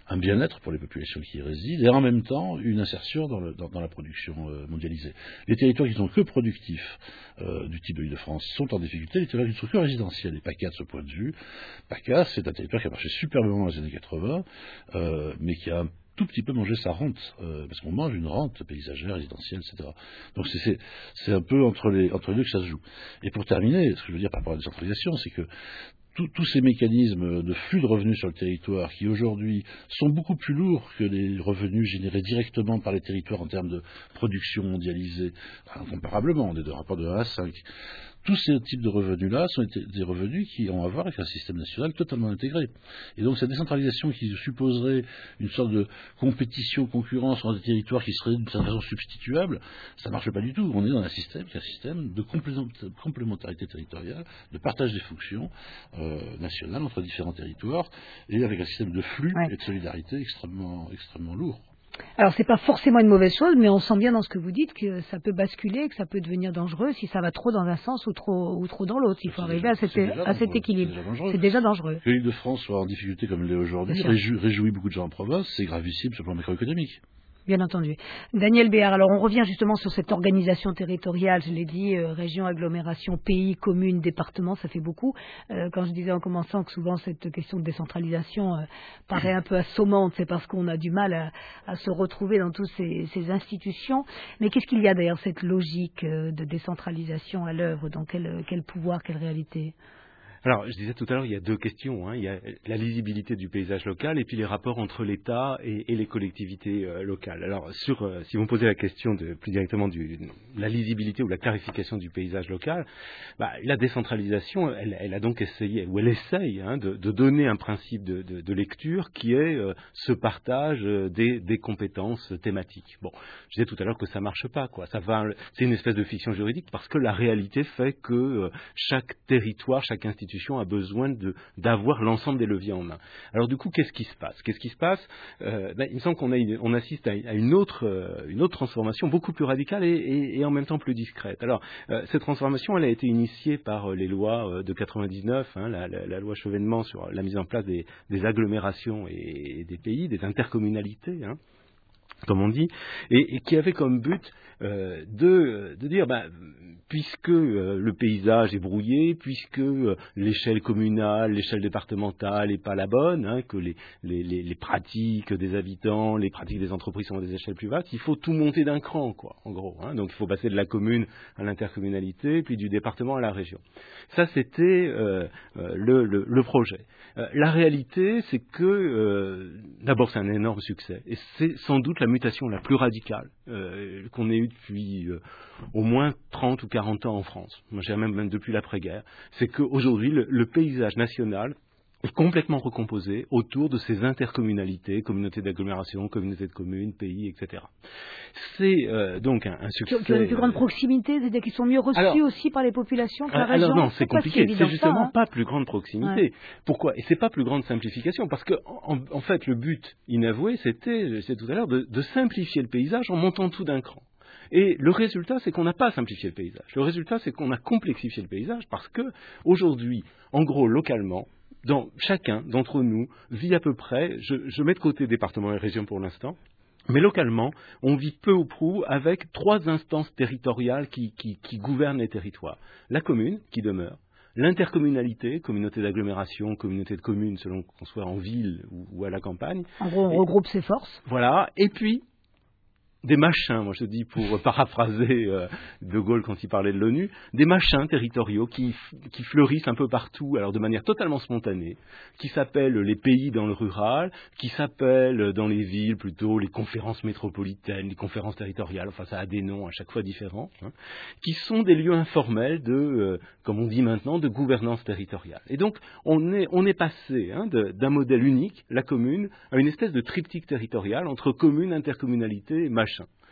Speaker 3: un bien-être pour les populations qui y résident, et en même temps une insertion dans la production mondialisée. Les territoires qui sont que productifs du type de l'Île-de-France sont en difficulté, les territoires qui sont que résidentiels, et PACA de ce point de vue. PACA, c'est un territoire qui a marché superbement dans les années 80, mais qui a un tout petit peu mangé sa rente, parce qu'on mange une rente paysagère, résidentielle, etc. Donc c'est un peu entre les deux que ça se joue. Et pour terminer, ce que je veux dire par rapport à la décentralisation, c'est que tous ces mécanismes de flux de revenus sur le territoire qui aujourd'hui sont beaucoup plus lourds que les revenus générés directement par les territoires en termes de production mondialisée, incomparablement, on est de rapport de 1 à 5. Tous ces types de revenus-là sont des revenus qui ont à voir avec un système national totalement intégré. Et donc cette décentralisation qui supposerait une sorte de compétition, concurrence entre des territoires qui seraient d'une certaine façon substituables, ça ne marche pas du tout. On est dans un système qui est un système de complémentarité territoriale, de partage des fonctions nationales entre différents territoires, et avec un système de flux et de solidarité extrêmement lourd.
Speaker 1: Alors c'est pas forcément une mauvaise chose, mais on sent bien dans ce que vous dites que ça peut basculer, que ça peut devenir dangereux si ça va trop dans un sens ou trop dans l'autre. Il faut arriver à cet équilibre. C'est déjà dangereux.
Speaker 3: Que l'Île-de-France soit en difficulté comme elle l'est aujourd'hui, ça réjouit beaucoup de gens en province, c'est gravissime sur le plan macroéconomique.
Speaker 1: Bien entendu. Daniel Béard, alors on revient justement sur cette organisation territoriale, je l'ai dit, région, agglomération, pays, commune, département, ça fait beaucoup. Quand je disais en commençant que souvent cette question de décentralisation paraît un peu assommante, c'est parce qu'on a du mal à se retrouver dans toutes ces institutions. Mais qu'est-ce qu'il y a derrière cette logique de décentralisation à l'œuvre? Dans quel pouvoir, quelle réalité?
Speaker 2: Alors, je disais tout à l'heure, il y a deux questions. Il y a la lisibilité du paysage local et puis les rapports entre l'État et les collectivités locales. Alors, si vous me posez la question plus directement de la lisibilité ou la clarification du paysage local, la décentralisation, elle a donc essayé, ou elle essaye, de donner un principe de lecture qui est ce partage des compétences thématiques. Bon, je disais tout à l'heure que ça marche pas, quoi. C'est une espèce de fiction juridique parce que la réalité fait que chaque territoire, chaque institution a besoin d'avoir l'ensemble des leviers en main. Alors du coup, qu'est-ce qui se passe? Il me semble qu'on assiste à une autre transformation beaucoup plus radicale et en même temps plus discrète. Alors, cette transformation, elle a été initiée par les lois de 99, la loi Chevènement sur la mise en place des agglomérations et des pays, des intercommunalités, comme on dit, et qui avait comme but de dire, puisque le paysage est brouillé, puisque l'échelle communale, l'échelle départementale n'est pas la bonne, que les pratiques des habitants, les pratiques des entreprises sont à des échelles plus vastes, il faut tout monter d'un cran, quoi, en gros. Donc il faut passer de la commune à l'intercommunalité, puis du département à la région. Ça, c'était le projet. La réalité, c'est que, d'abord, c'est un énorme succès, et c'est sans doute la mutation la plus radicale qu'on ait eue depuis au moins 30 ou 40 ans en France. Moi, je dirais même depuis l'après-guerre. C'est qu'aujourd'hui, le paysage national est complètement recomposé autour de ces intercommunalités, communautés d'agglomération, communautés de communes, pays, etc. C'est donc un succès.
Speaker 1: Qui ont une plus grande proximité, c'est-à-dire qu'ils sont mieux reçus aussi par les populations que la région.
Speaker 2: Alors non, c'est compliqué. C'est justement pas plus grande proximité. Ouais. Pourquoi? Et c'est pas plus grande simplification, parce que en fait, le but inavoué, c'était, je disais tout à l'heure, de simplifier le paysage en montant tout d'un cran. Et le résultat, c'est qu'on n'a pas simplifié le paysage. Le résultat, c'est qu'on a complexifié le paysage parce que aujourd'hui, en gros, localement, chacun d'entre nous vit à peu près, je mets de côté département et région pour l'instant, mais localement, on vit peu ou prou avec 3 instances territoriales qui gouvernent les territoires. La commune, qui demeure, l'intercommunalité, communauté d'agglomération, communauté de communes, selon qu'on soit en ville ou à la campagne.
Speaker 1: En gros, on regroupe ses forces.
Speaker 2: Voilà, et puis des machins, moi je dis pour paraphraser De Gaulle quand il parlait de l'ONU, des machins territoriaux qui fleurissent un peu partout, alors de manière totalement spontanée, qui s'appellent les pays dans le rural, qui s'appellent dans les villes plutôt les conférences métropolitaines, les conférences territoriales, enfin ça a des noms à chaque fois différents, qui sont des lieux informels de, comme on dit maintenant, de gouvernance territoriale. Et donc on est passé d'un modèle unique, la commune, à une espèce de triptyque territorial entre commune, intercommunalité et machin.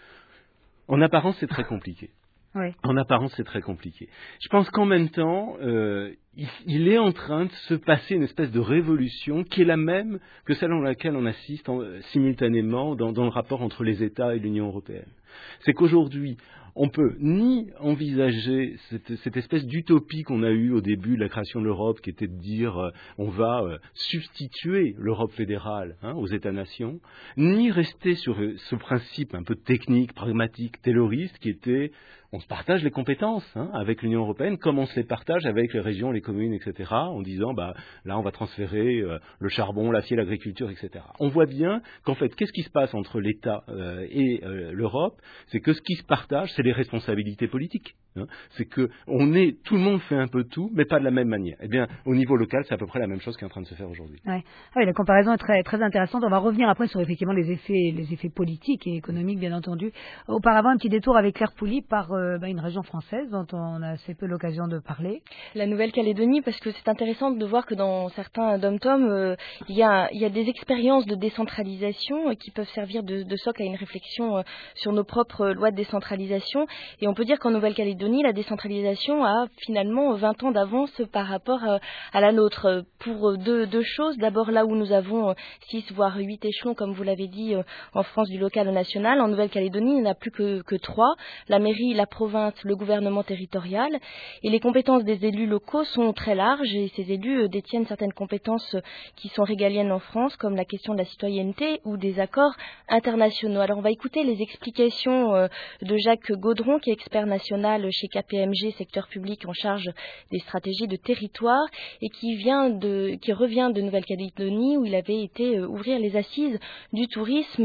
Speaker 2: En apparence, c'est très compliqué.
Speaker 1: Oui.
Speaker 2: En apparence, c'est très compliqué. Je pense qu'en même temps, il est en train de se passer une espèce de révolution qui est la même que celle à laquelle on assiste simultanément dans le rapport entre les États et l'Union européenne. C'est qu'aujourd'hui, on peut ni envisager cette espèce d'utopie qu'on a eue au début de la création de l'Europe, qui était de dire on va substituer l'Europe fédérale aux États-nations, ni rester sur ce principe un peu technique, pragmatique, tayloriste, qui était on se partage les compétences avec l'Union européenne, comme on se les partage avec les régions, les communes, etc., en disant là on va transférer le charbon, l'acier, l'agriculture, etc. On voit bien qu'en fait, qu'est-ce qui se passe entre l'État et l'Europe? C'est que ce qui se partage, c'est les responsabilités politiques. C'est que tout le monde fait un peu tout, mais pas de la même manière. Eh bien, au niveau local, c'est à peu près la même chose qui est en train de se faire aujourd'hui.
Speaker 1: Ouais. Ah oui, la comparaison est très, très intéressante. On va revenir après sur effectivement les effets politiques et économiques, bien entendu. Auparavant, un petit détour avec Claire Pouly par une région française dont on a assez peu l'occasion de parler.
Speaker 4: La Nouvelle-Calédonie, parce que c'est intéressant de voir que dans certains dom-tom, il y a des expériences de décentralisation qui peuvent servir de socle à une réflexion sur nos propres lois de décentralisation. Et on peut dire qu'en Nouvelle-Calédonie, la décentralisation a finalement 20 ans d'avance par rapport à la nôtre. Pour deux choses. D'abord, là où nous avons 6 voire 8 échelons, comme vous l'avez dit, en France du local au national, en Nouvelle-Calédonie, il n'y en a plus que 3. La mairie, la province, le gouvernement territorial. Et les compétences des élus locaux sont très larges et ces élus détiennent certaines compétences qui sont régaliennes en France, comme la question de la citoyenneté ou des accords internationaux. Alors, on va écouter les explications de Jacques Gaudron, qui est expert national chez KPMG, secteur public en charge des stratégies de territoire et qui revient de Nouvelle-Calédonie où il avait été ouvrir les assises du tourisme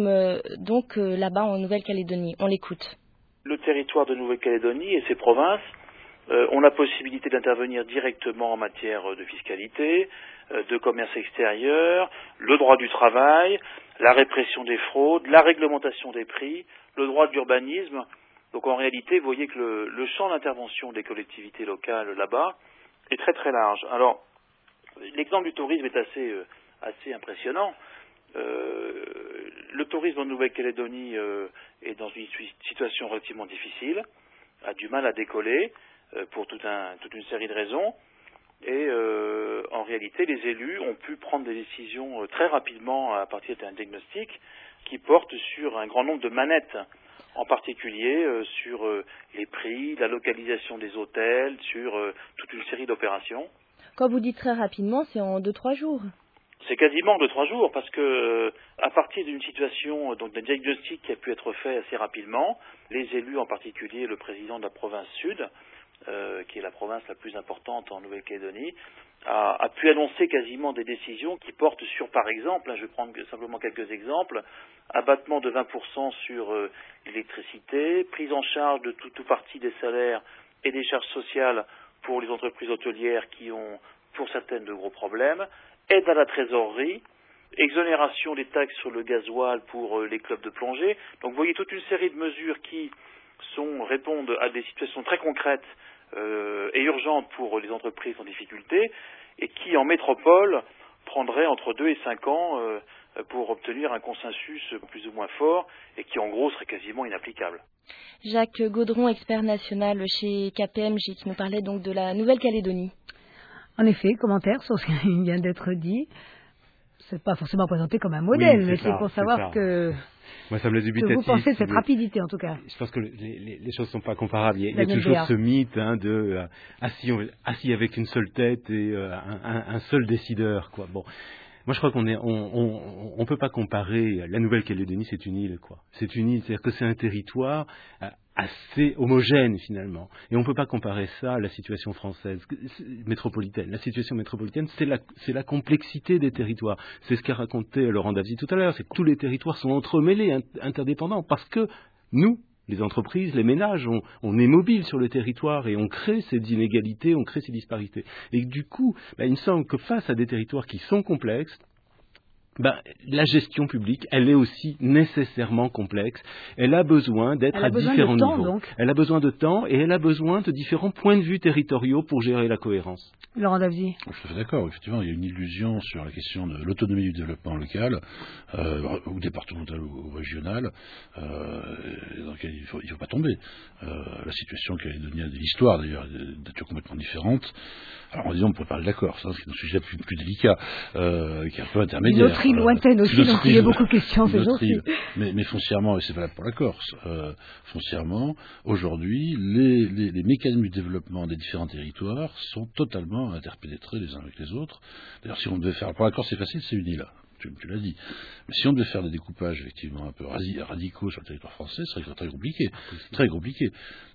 Speaker 4: là-bas en Nouvelle-Calédonie. On l'écoute.
Speaker 6: Le territoire de Nouvelle-Calédonie et ses provinces ont la possibilité d'intervenir directement en matière de fiscalité, de commerce extérieur, le droit du travail, la répression des fraudes, la réglementation des prix, le droit de l'urbanisme. Donc en réalité, vous voyez que le champ d'intervention des collectivités locales là-bas est très très large. Alors, l'exemple du tourisme est assez impressionnant. Le tourisme en Nouvelle-Calédonie est dans une situation relativement difficile, a du mal à décoller pour toute une série de raisons. Et en réalité, les élus ont pu prendre des décisions très rapidement à partir d'un diagnostic qui porte sur un grand nombre de manettes, en particulier sur les prix, la localisation des hôtels, sur toute une série d'opérations.
Speaker 4: Quand vous dites très rapidement, c'est en 2-3 jours.
Speaker 6: C'est quasiment 2-3 jours, parce que à partir d'une situation, donc d'un diagnostic qui a pu être fait assez rapidement, les élus, en particulier le président de la province sud, qui est la province la plus importante en Nouvelle-Calédonie, a pu annoncer quasiment des décisions qui portent sur, par exemple, je vais prendre simplement quelques exemples, abattement de 20% sur l'électricité, prise en charge de tout partie des salaires et des charges sociales pour les entreprises hôtelières qui ont, pour certaines, de gros problèmes, aide à la trésorerie, exonération des taxes sur le gasoil pour les clubs de plongée. Donc vous voyez toute une série de mesures qui répondent à des situations très concrètes et urgentes pour les entreprises en difficulté et qui, en métropole, prendraient entre 2 et 5 ans pour obtenir un consensus plus ou moins fort et qui, en gros, serait quasiment inapplicable.
Speaker 4: Jacques Gaudron, expert national chez KPMG, qui nous parlait donc de la Nouvelle-Calédonie.
Speaker 1: En effet, commentaire sur ce qui vient d'être dit. C'est pas forcément présenté comme un modèle, mais c'est pour savoir que...
Speaker 2: Moi, ça me laisse dubitatif.
Speaker 1: Que vous pensez de cette rapidité, en tout cas.
Speaker 2: Je pense que les choses sont pas comparables. Il y a toujours ce mythe de assis avec une seule tête et un seul décideur, quoi. Bon, moi, je crois on peut pas comparer. La Nouvelle-Calédonie, c'est une île, quoi. C'est une île, c'est-à-dire que c'est un territoire assez homogène finalement. Et on ne peut pas comparer ça à la situation française métropolitaine. La situation métropolitaine, c'est la complexité des territoires. C'est ce qu'a raconté Laurent Davezies tout à l'heure, c'est que tous les territoires sont entremêlés, interdépendants, parce que nous, les entreprises, les ménages, on est mobiles sur le territoire et on crée ces inégalités, on crée ces disparités. Et du coup, il me semble que face à des territoires qui sont complexes, la gestion publique, elle est aussi nécessairement complexe. Elle a besoin d'être à différents niveaux. Elle a besoin de temps et elle a besoin de différents points de vue territoriaux pour gérer la cohérence.
Speaker 1: Laurent Davezies.
Speaker 3: Je suis d'accord, effectivement, il y a une illusion sur la question de l'autonomie du développement local, ou départemental ou régional, dans laquelle il faut pas tomber. La situation calédonienne de l'histoire, d'ailleurs, est de nature complètement différente. Alors, en disant, on peut parler d'accord, ça, c'est un sujet plus délicat, qui est un peu intermédiaire.
Speaker 1: patrie lointaine aussi, donc il y a beaucoup de questions ces jours-ci.
Speaker 3: Mais foncièrement, et c'est valable pour la Corse, foncièrement, aujourd'hui, les mécanismes du développement des différents territoires sont totalement interpénétrés les uns avec les autres. D'ailleurs, si on devait faire, pour la Corse c'est facile, c'est une île. Tu l'as dit. Mais si on devait faire des découpages effectivement un peu radicaux sur le territoire français, ce serait très compliqué. Très compliqué.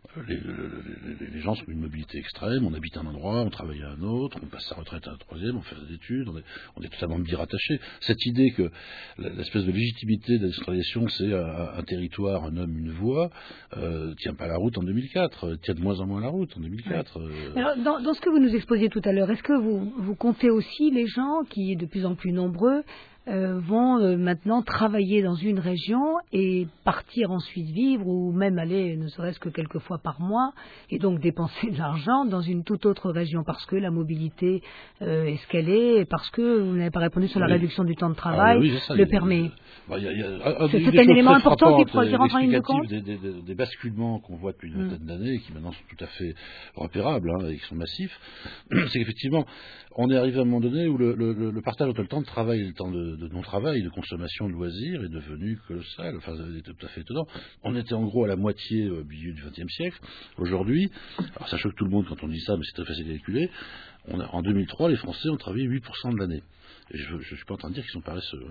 Speaker 3: Les gens sont une mobilité extrême, on habite à un endroit, on travaille à un autre, on passe sa retraite à un troisième, on fait des études, on est totalement birattaché. Cette idée que l'espèce de légitimité de la décentralisation, c'est un territoire, un homme, une voix, tient pas la route en 2004, tient de moins en moins la route en 2004.
Speaker 1: Alors, dans ce que vous nous exposiez tout à l'heure, est-ce que vous comptez aussi les gens qui, de plus en plus nombreux, vont maintenant travailler dans une région et partir ensuite vivre ou même aller ne serait-ce que quelques fois par mois et donc dépenser de l'argent dans une toute autre région parce que la mobilité est ce qu'elle est et parce que vous n'avez pas répondu sur la réduction du temps de travail le permet. C'est un élément important qui rentre en ligne de compte.
Speaker 3: Des basculements qu'on voit depuis une vingtaine d'années et qui maintenant sont tout à fait repérables et qui sont massifs, c'est qu'effectivement on est arrivé à un moment donné où le partage entre le temps de travail et le temps de non-travail, de consommation, de loisirs est devenu colossal, enfin c'est tout à fait étonnant. On était en gros à la moitié au milieu du XXe siècle. Aujourd'hui, alors ça choque tout le monde quand on dit ça, mais c'est très facile à calculer, en 2003, les Français ont travaillé 8% de l'année. Et je ne suis pas en train de dire qu'ils sont paresseux.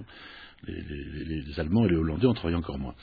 Speaker 3: Les Allemands et les Hollandais ont travaillé encore moins.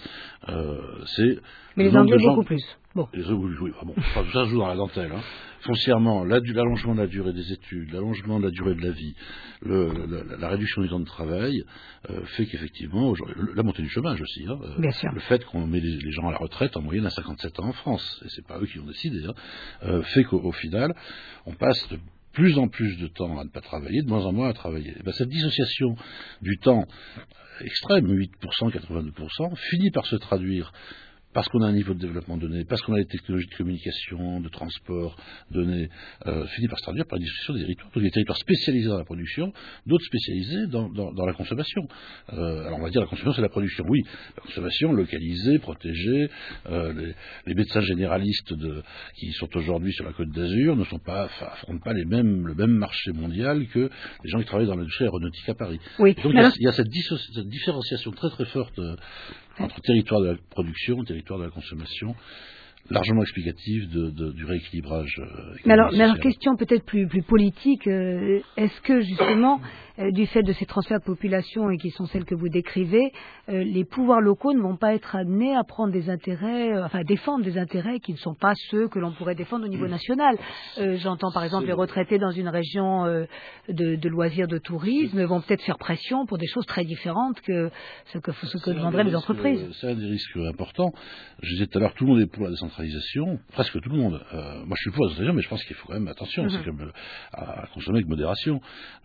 Speaker 1: Mais les Anglais beaucoup plus. Bon.
Speaker 3: Oui, ça joue dans la dentelle. Foncièrement, l'allongement de la durée des études, l'allongement de la durée de la vie, la réduction du temps de travail fait qu'effectivement, la montée du chômage aussi,
Speaker 1: bien sûr.
Speaker 3: Le fait qu'on met les gens à la retraite en moyenne à 57 ans en France, et c'est pas eux qui ont décidé, fait qu'au final, on passe de plus en plus de temps à ne pas travailler, de moins en moins à travailler. Et cette dissociation du temps extrême, 8%, 82%, finit par se traduire parce qu'on a un niveau de développement donné, parce qu'on a des technologies de communication, de transport données, finit par se traduire par la dissociation des territoires. Donc des territoires spécialisés dans la production, d'autres spécialisés dans la consommation. Alors on va dire la consommation c'est la production, oui. La consommation localisée, protégée, les médecins généralistes qui sont aujourd'hui sur la Côte d'Azur affrontent pas le même marché mondial que les gens qui travaillent dans l'industrie aéronautique à Paris.
Speaker 1: Oui.
Speaker 3: Donc il y a cette différenciation très très forte entre territoire de la production et territoire de la consommation, largement explicative du rééquilibrage.
Speaker 1: Mais alors, question peut-être plus politique, est-ce que justement, du fait de ces transferts de population et qui sont celles que vous décrivez, les pouvoirs locaux ne vont pas être amenés à prendre des intérêts, à défendre des intérêts qui ne sont pas ceux que l'on pourrait défendre au niveau national. J'entends par exemple les retraités dans une région de loisirs, de tourisme, vont peut-être faire pression pour des choses très différentes que ce que demanderaient les entreprises.
Speaker 3: C'est un des risques importants. Je disais tout à l'heure, tout le monde est pour la décentralisation, presque tout le monde. Moi je suis pour la décentralisation, mais je pense qu'il faut quand même attention, c'est comme à consommer avec modération.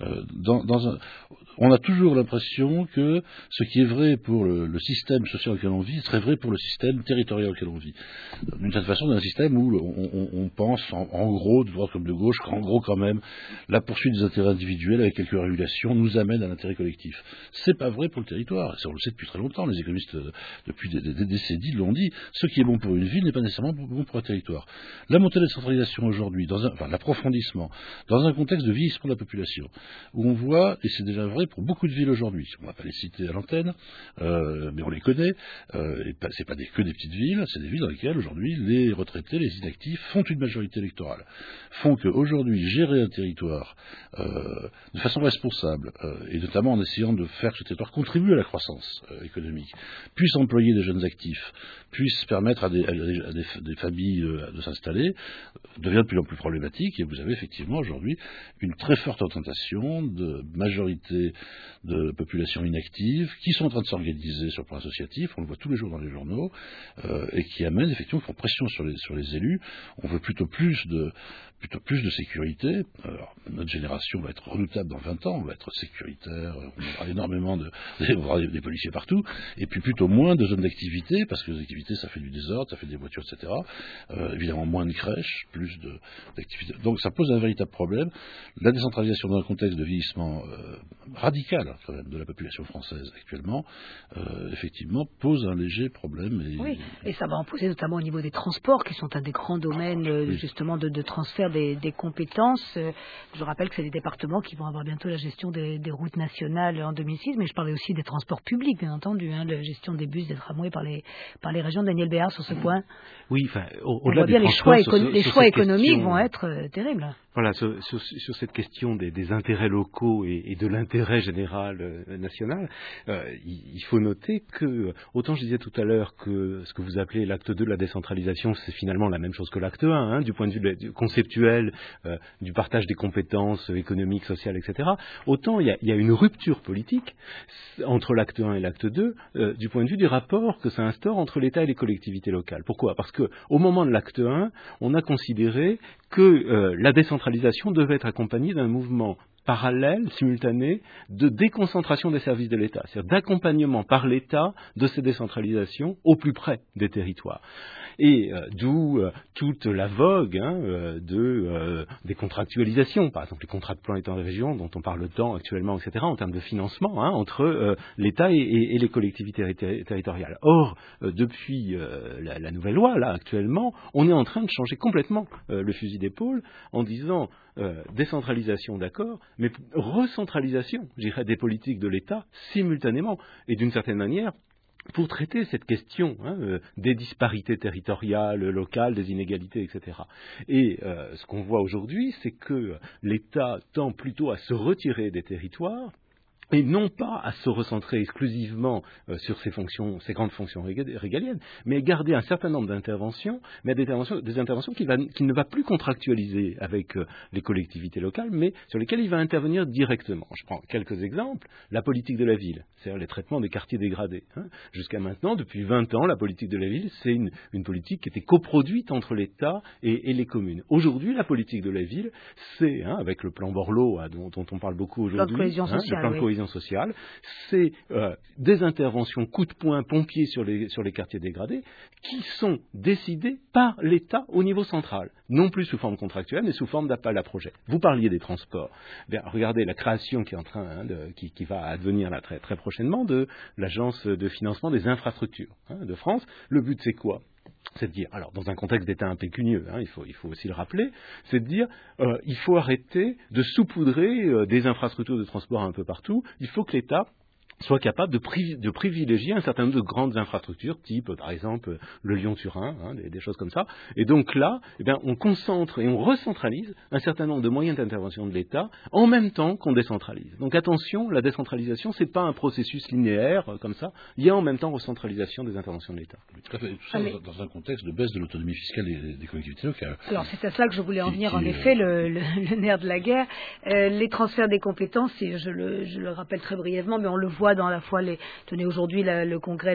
Speaker 3: On a toujours l'impression que ce qui est vrai pour le système social auquel on vit serait vrai pour le système territorial auquel on vit. D'une certaine façon, dans un système où on pense en gros, de droite comme de gauche, qu'en gros quand même, la poursuite des intérêts individuels avec quelques régulations nous amène à l'intérêt collectif. C'est pas vrai pour le territoire, ça on le sait depuis très longtemps, les économistes depuis des décennies l'ont dit, ce qui est bon pour une ville n'est pas nécessairement bon pour un territoire. La montée de la centralisation aujourd'hui, l'approfondissement, dans un contexte de vieillissement de la population, où on voit, et c'est déjà vrai pour beaucoup de villes aujourd'hui, on ne va pas les citer à l'antenne, mais on les connaît, c'est pas que des petites villes, c'est des villes dans lesquelles aujourd'hui les retraités, les inactifs font une majorité électorale, font qu'aujourd'hui gérer un territoire de façon responsable, et notamment en essayant de faire que ce territoire contribue à la croissance économique, puisse employer des jeunes actifs, puisse permettre à des familles de s'installer, devient de plus en plus problématique, et vous avez effectivement aujourd'hui une très forte tentation de majorité de populations inactives qui sont en train de s'organiser sur le plan associatif, on le voit tous les jours dans les journaux, et qui amènent effectivement, qui font pression sur les élus. On veut plutôt plus de sécurité. Alors, notre génération va être redoutable dans 20 ans, on va être sécuritaire, on aura énormément on aura des policiers partout, et puis plutôt moins de zones d'activité, parce que les activités ça fait du désordre, ça fait des voitures, etc. Évidemment moins de crèches, plus d'activités. Donc ça pose un véritable problème. La décentralisation dans un contexte de vieillissement radicale quand même de la population française actuellement, effectivement, pose un léger problème.
Speaker 1: Oui, et ça va en poser notamment au niveau des transports, qui sont un des grands domaines justement de transfert des compétences. Je rappelle que c'est des départements qui vont avoir bientôt la gestion des routes nationales en 2006, mais je parlais aussi des transports publics, bien entendu, la gestion des bus, des tramways par les régions. Daniel Béard, sur ce point.
Speaker 2: Oui, enfin,
Speaker 1: au-delà des transports, les choix économiques vont être terribles.
Speaker 2: Voilà, sur cette question des intérêts locaux et de l'intérêt général national, il faut noter que, autant je disais tout à l'heure que ce que vous appelez l'acte 2 de la décentralisation, c'est finalement la même chose que l'acte 1, du point de vue conceptuel, du partage des compétences économiques, sociales, etc. Autant il y a une rupture politique entre l'acte 1 et l'acte 2, du point de vue du rapport que ça instaure entre l'État et les collectivités locales. Pourquoi ? Parce qu'au moment de l'acte 1, on a considéré que la décentralisation devait être accompagnée d'un mouvement parallèle, simultané, de déconcentration des services de l'État, c'est-à-dire d'accompagnement par l'État de ces décentralisations au plus près des territoires. Et d'où toute la vogue des contractualisations, par exemple les contrats de plan État-région dont on parle tant actuellement, etc., en termes de financement entre l'État et les collectivités territoriales. Or, depuis la nouvelle loi, là, actuellement, on est en train de changer complètement le fusil d'épaule en disant décentralisation, d'accord, mais recentralisation, je dirais, des politiques de l'État simultanément. Et d'une certaine manière, pour traiter cette question des disparités territoriales, locales, des inégalités, etc. Et ce qu'on voit aujourd'hui, c'est que l'État tend plutôt à se retirer des territoires, et non pas à se recentrer exclusivement sur ces grandes fonctions régaliennes, mais garder un certain nombre d'interventions, mais des interventions qu'il ne va plus contractualiser avec les collectivités locales, mais sur lesquelles il va intervenir directement. Je prends quelques exemples. La politique de la ville, c'est-à-dire les traitements des quartiers dégradés. Jusqu'à maintenant, depuis 20 ans, la politique de la ville, c'est une politique qui était coproduite entre l'État et les communes. Aujourd'hui, la politique de la ville, c'est, avec le plan Borloo, dont on parle beaucoup aujourd'hui, le plan de cohésion sociale, c'est des interventions coup de poing pompiers sur les quartiers dégradés qui sont décidées par l'État au niveau central, non plus sous forme contractuelle, mais sous forme d'appel à projet. Vous parliez des transports. Bien, regardez la création qui est en train qui va advenir là très, très prochainement de l'agence de financement des infrastructures de France. Le but, c'est quoi ? C'est de dire, alors dans un contexte d'État impécunieux, il faut aussi le rappeler, c'est de dire il faut arrêter de saupoudrer des infrastructures de transport un peu partout, il faut que l'État soit capable de privilégier un certain nombre de grandes infrastructures, type par exemple le Lyon-Turin, des choses comme ça. Et donc là, on concentre et on recentralise un certain nombre de moyens d'intervention de l'État en même temps qu'on décentralise. Donc attention, la décentralisation, c'est pas un processus linéaire comme ça. Il y a en même temps recentralisation des interventions de l'État.
Speaker 3: Tout à fait. Tout ça dans un contexte de baisse de l'autonomie fiscale des collectivités locales.
Speaker 1: Alors c'est à cela que je voulais en venir. En effet, le nerf de la guerre, les transferts des compétences, et je le rappelle très brièvement, mais on le voit dans la fois tenez aujourd'hui le congrès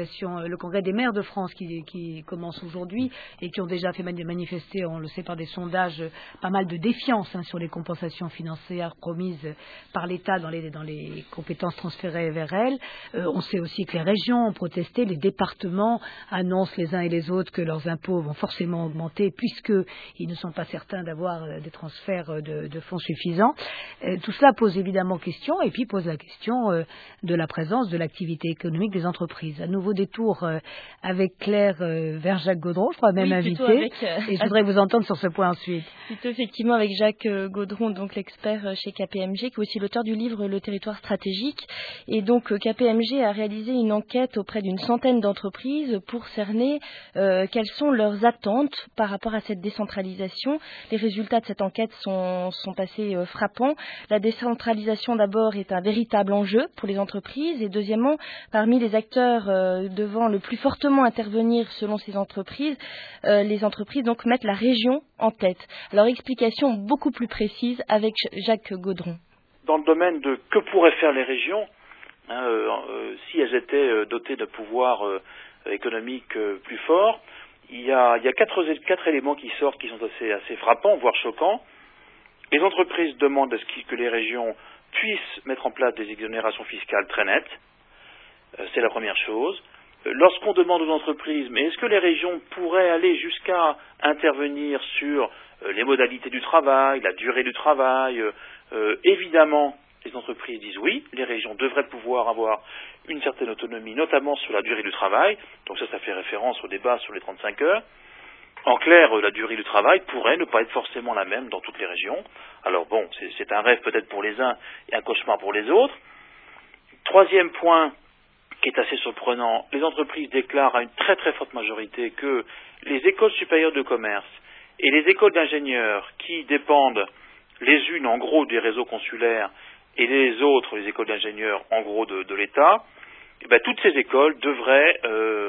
Speaker 1: le congrès des maires de France qui commence aujourd'hui et qui ont déjà fait manifester, on le sait par des sondages, pas mal de défiance sur les compensations financières promises par l'État dans les compétences transférées vers elles. On sait aussi que les régions ont protesté, les départements annoncent les uns et les autres que leurs impôts vont forcément augmenter puisqu'ils ne sont pas certains d'avoir des transferts de fonds suffisants. Tout cela pose évidemment question et puis pose la question de la présence de l'activité économique des entreprises. À nouveau détour avec Claire vers Jacques Gaudron, je crois même invité, et je voudrais vous entendre sur ce point ensuite.
Speaker 4: Plutôt effectivement avec Jacques Gaudron, donc l'expert chez KPMG, qui est aussi l'auteur du livre Le territoire stratégique. Et donc KPMG a réalisé une enquête auprès d'une centaine d'entreprises pour cerner quelles sont leurs attentes par rapport à cette décentralisation. Les résultats de cette enquête sont assez frappants. La décentralisation d'abord est un véritable enjeu pour les entreprises. Et deuxièmement, parmi les acteurs devant le plus fortement intervenir selon ces entreprises, les entreprises donc mettent la région en tête. Alors explication beaucoup plus précise avec Jacques Gaudron.
Speaker 6: Dans le domaine de que pourraient faire les régions, si elles étaient dotées de pouvoirs économiques plus forts, il y a quatre éléments qui sortent qui sont assez frappants, voire choquants. Les entreprises demandent à ce que les régions puissent mettre en place des exonérations fiscales très nettes. C'est la première chose. Lorsqu'on demande aux entreprises, mais est-ce que les régions pourraient aller jusqu'à intervenir sur les modalités du travail, la durée du travail, évidemment, les entreprises disent oui, les régions devraient pouvoir avoir une certaine autonomie, notamment sur la durée du travail. Donc ça fait référence au débat sur les 35 heures. En clair, la durée du travail pourrait ne pas être forcément la même dans toutes les régions. Alors bon, c'est un rêve peut-être pour les uns et un cauchemar pour les autres. Troisième point qui est assez surprenant, les entreprises déclarent à une très très forte majorité que les écoles supérieures de commerce et les écoles d'ingénieurs qui dépendent les unes en gros des réseaux consulaires et les autres, les écoles d'ingénieurs en gros de l'État, toutes ces écoles devraient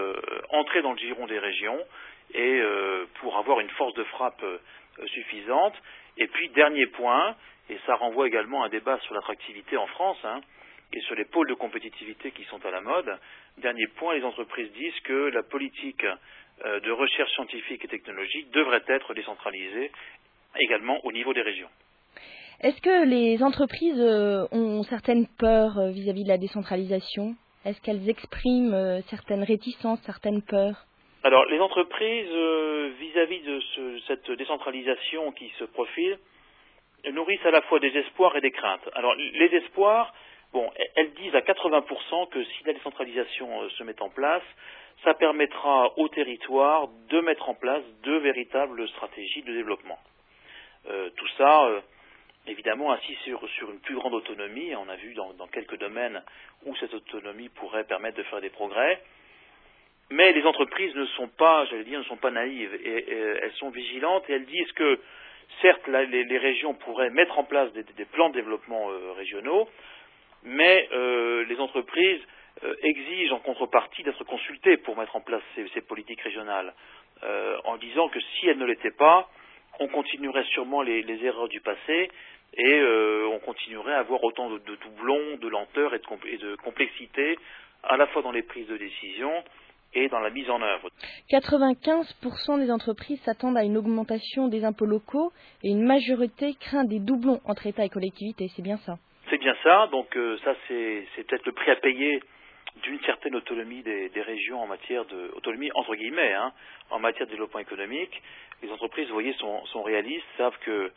Speaker 6: entrer dans le giron des régions et pour avoir une force de frappe suffisante. Et puis dernier point, et ça renvoie également à un débat sur l'attractivité en France, et sur les pôles de compétitivité qui sont à la mode. Dernier point, les entreprises disent que la politique de recherche scientifique et technologique devrait être décentralisée également au niveau des régions.
Speaker 4: Est-ce que les entreprises ont certaines peurs vis-à-vis de la décentralisation ? Est-ce qu'elles expriment certaines réticences, certaines peurs ?
Speaker 6: Alors, les entreprises, vis-à-vis de cette décentralisation qui se profile, nourrissent à la fois des espoirs et des craintes. Alors, les espoirs, elles disent à 80% que si la décentralisation se met en place, ça permettra au territoire de mettre en place de véritables stratégies de développement. Tout ça, évidemment, assis sur une plus grande autonomie. On a vu dans quelques domaines où cette autonomie pourrait permettre de faire des progrès. Mais les entreprises ne sont pas naïves et elles sont vigilantes et elles disent que, certes, les régions pourraient mettre en place des plans de développement régionaux, mais les entreprises exigent en contrepartie d'être consultées pour mettre en place ces politiques régionales, en disant que si elles ne l'étaient pas, on continuerait sûrement les erreurs du passé et on continuerait à avoir autant de doublons, de lenteur et de complexité, à la fois dans les prises de décision et dans la mise en œuvre.
Speaker 4: 95% des entreprises s'attendent à une augmentation des impôts locaux et une majorité craint des doublons entre État et collectivités, c'est bien ça?
Speaker 6: C'est bien ça, donc ça c'est peut-être le prix à payer d'une certaine autonomie des régions en matière de autonomie entre guillemets, en matière de développement économique. Les entreprises, vous voyez, sont réalistes, savent que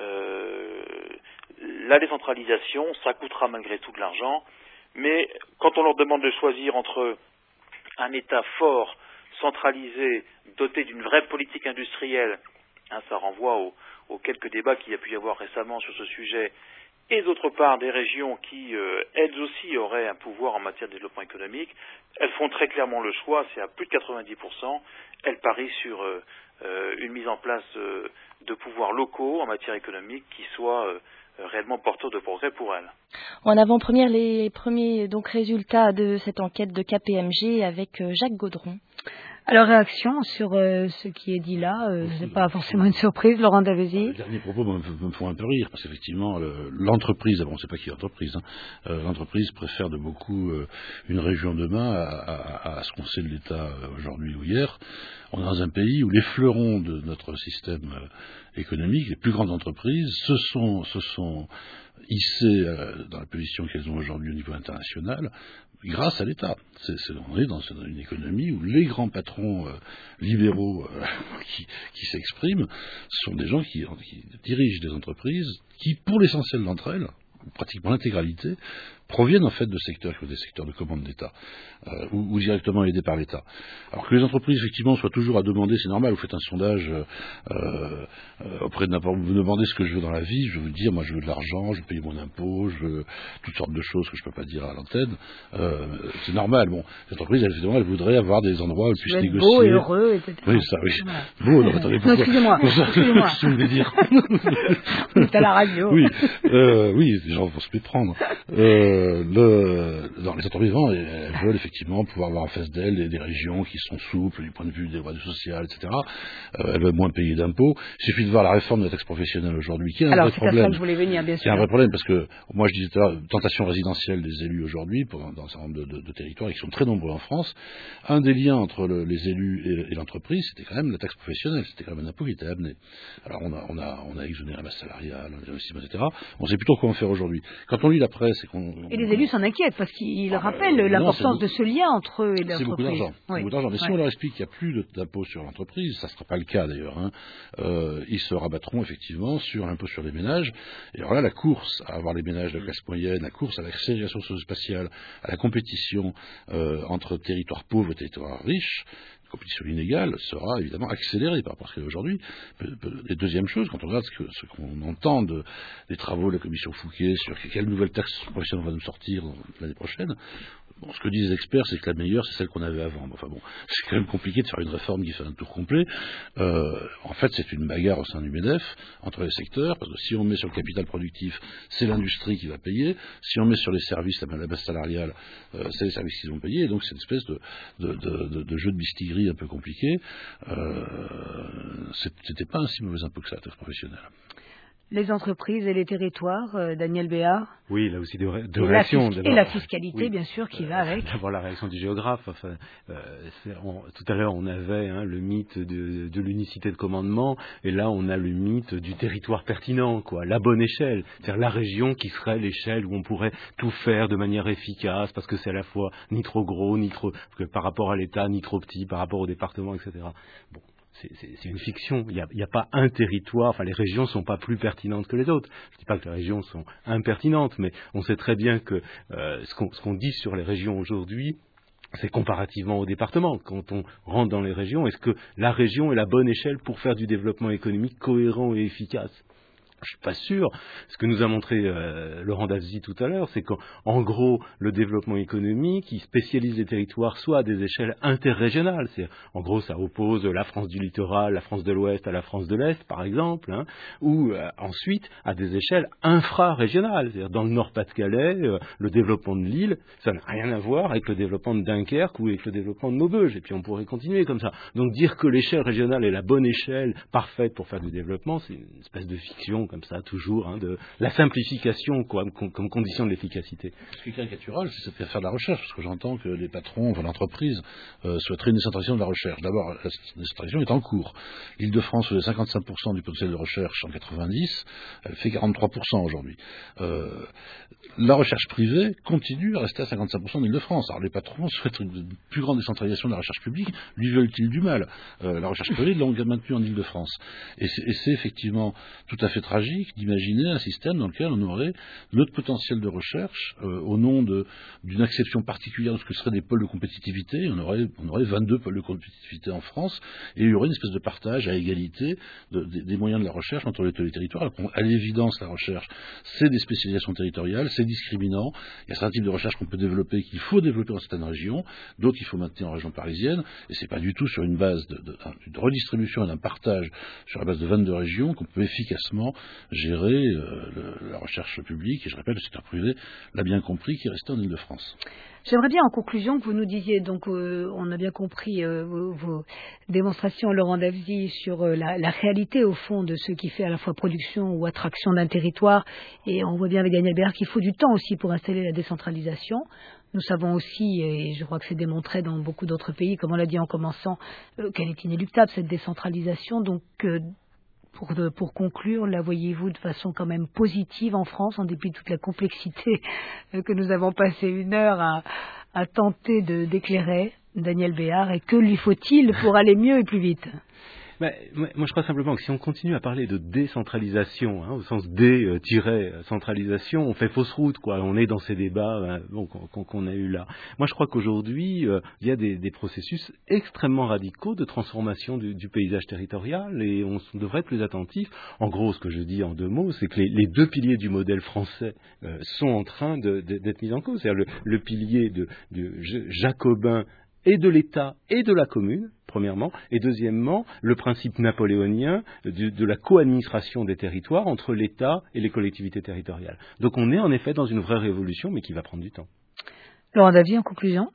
Speaker 6: la décentralisation, ça coûtera malgré tout de l'argent, mais quand on leur demande de choisir entre un État fort, centralisé, doté d'une vraie politique industrielle, ça renvoie aux quelques débats qu'il y a pu y avoir récemment sur ce sujet, et d'autre part des régions qui, elles aussi, auraient un pouvoir en matière de développement économique, elles font très clairement le choix, c'est à plus de 90%, elles parient sur une mise en place de pouvoirs locaux en matière économique qui soient réellement porteurs de progrès pour elles.
Speaker 4: En avant-première, les premiers résultats de cette enquête de KPMG avec Jacques Gaudron.
Speaker 1: Alors, réaction sur ce qui est dit là, ce n'est pas forcément une surprise, Laurent Davezy.
Speaker 3: Les derniers propos me font un peu rire, parce qu'effectivement, l'entreprise, on ne sait pas qui est l'entreprise, l'entreprise préfère de beaucoup une région demain à ce qu'on sait de l'État aujourd'hui ou hier. On est dans un pays où les fleurons de notre système économique, les plus grandes entreprises, se sont hissées dans la position qu'elles ont aujourd'hui au niveau international, grâce à l'État. On est dans une économie où les grands patrons libéraux qui s'expriment sont des gens qui dirigent des entreprises qui, pour l'essentiel d'entre elles, pratiquement l'intégralité, proviennent en fait de secteurs qui sont des secteurs de commande d'État ou directement aidés par l'État. Alors que les entreprises effectivement soient toujours à demander, c'est normal, vous faites un sondage auprès de n'importe, vous me demandez ce que je veux dans la vie, je vais vous dire, moi je veux de l'argent, je veux payer mon impôt, je veux toutes sortes de choses que je ne peux pas dire à l'antenne, c'est normal. Bon, les entreprises, elles voudraient avoir des endroits où elles puissent négocier.
Speaker 1: Beau et heureux, etc.
Speaker 3: Oui, ça, oui.
Speaker 1: Voilà.
Speaker 3: Beau, non, attendez, pourquoi?
Speaker 1: Excusez-moi.
Speaker 3: Qu'est-ce que vous voulez dire?
Speaker 1: On est à la radio.
Speaker 3: Oui, les gens vont se méprendre. Dans les entreprises, elles veulent effectivement pouvoir avoir en face d'elles des régions qui sont souples du point de vue des droits sociaux, etc. Elles veulent moins payer d'impôts. Il suffit de voir la réforme de la taxe professionnelle aujourd'hui, qui est un vrai problème.
Speaker 1: Alors, c'est à ça que je voulais venir, bien sûr.
Speaker 3: C'est un vrai problème, parce que, moi je disais tout à l'heure, tentation résidentielle des élus aujourd'hui, dans un certain nombre de territoires, qui sont très nombreux en France. Un des liens entre les élus et l'entreprise, c'était quand même la taxe professionnelle, c'était quand même un impôt qui était amené. Alors, on a exonéré la masse salariale, l'investissement, etc. On sait plutôt quoi en faire aujourd'hui. Quand on lit la presse et qu'on
Speaker 1: Et les élus s'en inquiètent parce qu'ils rappellent l'importance de ce lien entre eux et l'entreprise.
Speaker 3: C'est beaucoup d'argent.
Speaker 1: Oui.
Speaker 3: Beaucoup d'argent. Mais si on leur explique qu'il n'y a plus d'impôt sur l'entreprise, ça ne sera pas le cas d'ailleurs, hein, ils se rabattront effectivement sur l'impôt sur les ménages. Et alors là, la course à avoir les ménages de classe moyenne, la course à l'accélération spatiale, à la compétition entre territoires pauvres et territoires riches, compétition inégale sera évidemment accélérée par rapport à ce qu'il y a aujourd'hui. Et deuxième chose, quand on regarde ce qu'on entend des travaux de la commission Fouquet sur quelle nouvelle taxe professionnelle on va nous sortir l'année prochaine, bon, ce que disent les experts, c'est que la meilleure, c'est celle qu'on avait avant. Enfin bon, c'est quand même compliqué de faire une réforme qui fait un tour complet. En fait, c'est une bagarre au sein du MEDEF entre les secteurs, parce que si on met sur le capital productif, c'est l'industrie qui va payer. Si on met sur les services, la base salariale, c'est les services qui vont payer. Et donc, c'est une espèce de jeu de bistigris un peu compliqué. C'était pas un si mauvais impôt que ça, la taxe professionnelle.
Speaker 1: Les entreprises et les territoires, Daniel Béard.
Speaker 2: Oui, là aussi de réaction.
Speaker 1: Et la fiscalité, oui, bien sûr, qui va avec.
Speaker 2: D'abord la réaction du géographe. Enfin, tout à l'heure, on avait le mythe de l'unicité de commandement, et là, on a le mythe du territoire pertinent, quoi, la bonne échelle. C'est-à-dire la région qui serait l'échelle où on pourrait tout faire de manière efficace, parce que c'est à la fois ni trop gros, ni trop, par rapport à l'État, ni trop petit, par rapport au département, etc. Bon. C'est une fiction. Il n'y a pas un territoire. Enfin, les régions ne sont pas plus pertinentes que les autres. Je ne dis pas que les régions sont impertinentes, mais on sait très bien que ce qu'on dit sur les régions aujourd'hui, c'est comparativement au département. Quand on rentre dans les régions, est-ce que la région est la bonne échelle pour faire du développement économique cohérent et efficace ? Je suis pas sûr. Ce que nous a montré Laurent Davezy tout à l'heure, c'est qu'en gros, le développement économique, il spécialise les territoires soit à des échelles interrégionales. En gros, ça oppose la France du littoral, la France de l'Ouest à la France de l'Est, par exemple, hein, ou ensuite à des échelles infrarégionales. C'est-à-dire dans le Nord-Pas-de-Calais, le développement de l'île, ça n'a rien à voir avec le développement de Dunkerque ou avec le développement de Maubeuge. Et puis on pourrait continuer comme ça. Donc dire que l'échelle régionale est la bonne échelle parfaite pour faire du développement, c'est une espèce de fiction comme ça, toujours, hein, de la simplification quoi, comme condition de l'efficacité.
Speaker 3: Ce qui est caricatural, c'est de faire de la recherche, parce que j'entends que les patrons, enfin l'entreprise, souhaiteraient une décentralisation de la recherche. D'abord, la décentralisation est en cours. L'Île-de-France faisait 55% du potentiel de recherche en 90, elle fait 43% aujourd'hui. La recherche privée continue à rester à 55% en Île-de-France. Alors les patrons souhaitent une plus grande décentralisation de la recherche publique, lui veulent-ils du mal. La recherche privée l'ont maintenue en Île-de-France. Et c'est effectivement tout à fait tragique d'imaginer un système dans lequel on aurait notre potentiel de recherche au nom d'une acception particulière de ce que seraient des pôles de compétitivité. On aurait 22 pôles de compétitivité en France, et il y aurait une espèce de partage à égalité des moyens de la recherche entre les territoires. À l'évidence, la recherche, c'est des spécialisations territoriales, c'est discriminant. Il y a certains types de recherche qu'on peut développer, qu'il faut développer dans certaines régions, d'autres qu'il faut maintenir en région parisienne, et c'est pas du tout sur une base de redistribution et d'un partage sur la base de 22 régions qu'on peut efficacement gérer la recherche publique, et je répète, le secteur privé l'a bien compris, qui est resté en Île-de-France.
Speaker 1: J'aimerais bien en conclusion que vous nous disiez, donc on a bien compris vos démonstrations, Laurent Davezy, sur la réalité au fond de ce qui fait à la fois production ou attraction d'un territoire, et on voit bien avec Daniel Béard qu'il faut du temps aussi pour installer la décentralisation. Nous savons aussi, et je crois que c'est démontré dans beaucoup d'autres pays, comme on l'a dit en commençant, qu'elle est inéluctable cette décentralisation, donc pour conclure, la voyez-vous de façon quand même positive en France, en dépit de toute la complexité que nous avons passé une heure à tenter d'éclairer, Daniel Béard, et que lui faut-il pour aller mieux et plus vite ?
Speaker 2: Moi, je crois simplement que si on continue à parler de décentralisation, au sens D-centralisation, on fait fausse route, quoi. On est dans ces débats qu'on a eu là. Moi, je crois qu'aujourd'hui, il y a des processus extrêmement radicaux de transformation du paysage territorial, et on devrait être plus attentif. En gros, ce que je dis en deux mots, c'est que les deux piliers du modèle français sont en train d'être mis en cause. C'est-à-dire le pilier jacobin et de l'État et de la commune, premièrement, et deuxièmement, le principe napoléonien de la co-administration des territoires entre l'État et les collectivités territoriales. Donc on est en effet dans une vraie révolution, mais qui va prendre du temps.
Speaker 1: Laurent Davezy, en conclusion ?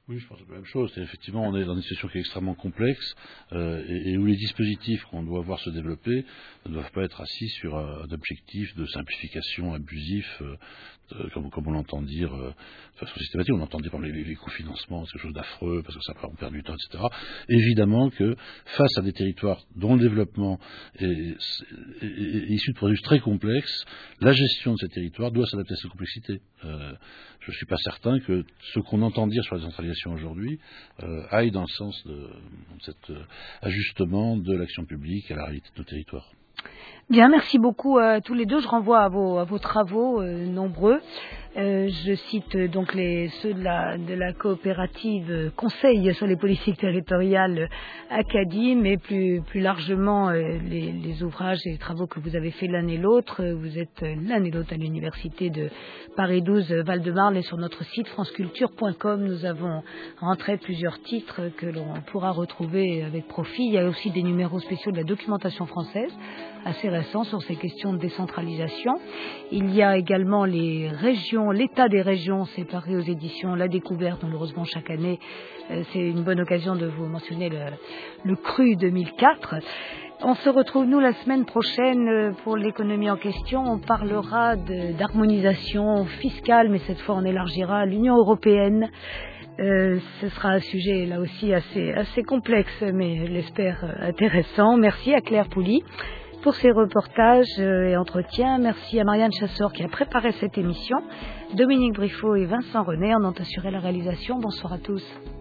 Speaker 3: Oui, je pense que c'est la même chose. Effectivement, on est dans une situation qui est extrêmement complexe et où les dispositifs qu'on doit voir se développer ne doivent pas être assis sur un objectif de simplification abusif, comme on l'entend dire de façon systématique. On entend dire par exemple les cofinancements, c'est quelque chose d'affreux parce que ça on perd du temps, etc. Évidemment que face à des territoires dont le développement est issu de processus très complexes, la gestion de ces territoires doit s'adapter à cette complexité. Je ne suis pas certain que ce qu'on entend dire sur la décentralisation aujourd'hui aille dans le sens de cet ajustement de l'action publique à la réalité de nos territoires.
Speaker 1: Bien, merci beaucoup à tous les deux. Je renvoie à vos travaux nombreux. Je cite donc ceux de la coopérative Conseil sur les politiques territoriales Acadie, mais plus largement les ouvrages et les travaux que vous avez fait l'un et l'autre. Vous êtes l'un et l'autre à l'université de Paris 12 Val-de-Marne et sur notre site franceculture.com nous avons rentré plusieurs titres que l'on pourra retrouver avec profit. Il y a aussi des numéros spéciaux de la documentation française assez récents sur ces questions de décentralisation. Il y a également les régions, l'état des régions séparées aux éditions La Découverte, malheureusement chaque année. C'est une bonne occasion de vous mentionner le CRU 2004. On se retrouve, nous, la semaine prochaine pour l'économie en question. On parlera d'harmonisation fiscale, mais cette fois on élargira à l'Union européenne. Ce sera un sujet là aussi assez complexe, mais je l'espère intéressant. Merci à Claire Pouly pour ces reportages et entretiens. Merci à Marianne Chassor qui a préparé cette émission. Dominique Briffaut et Vincent René en ont assuré la réalisation. Bonsoir à tous.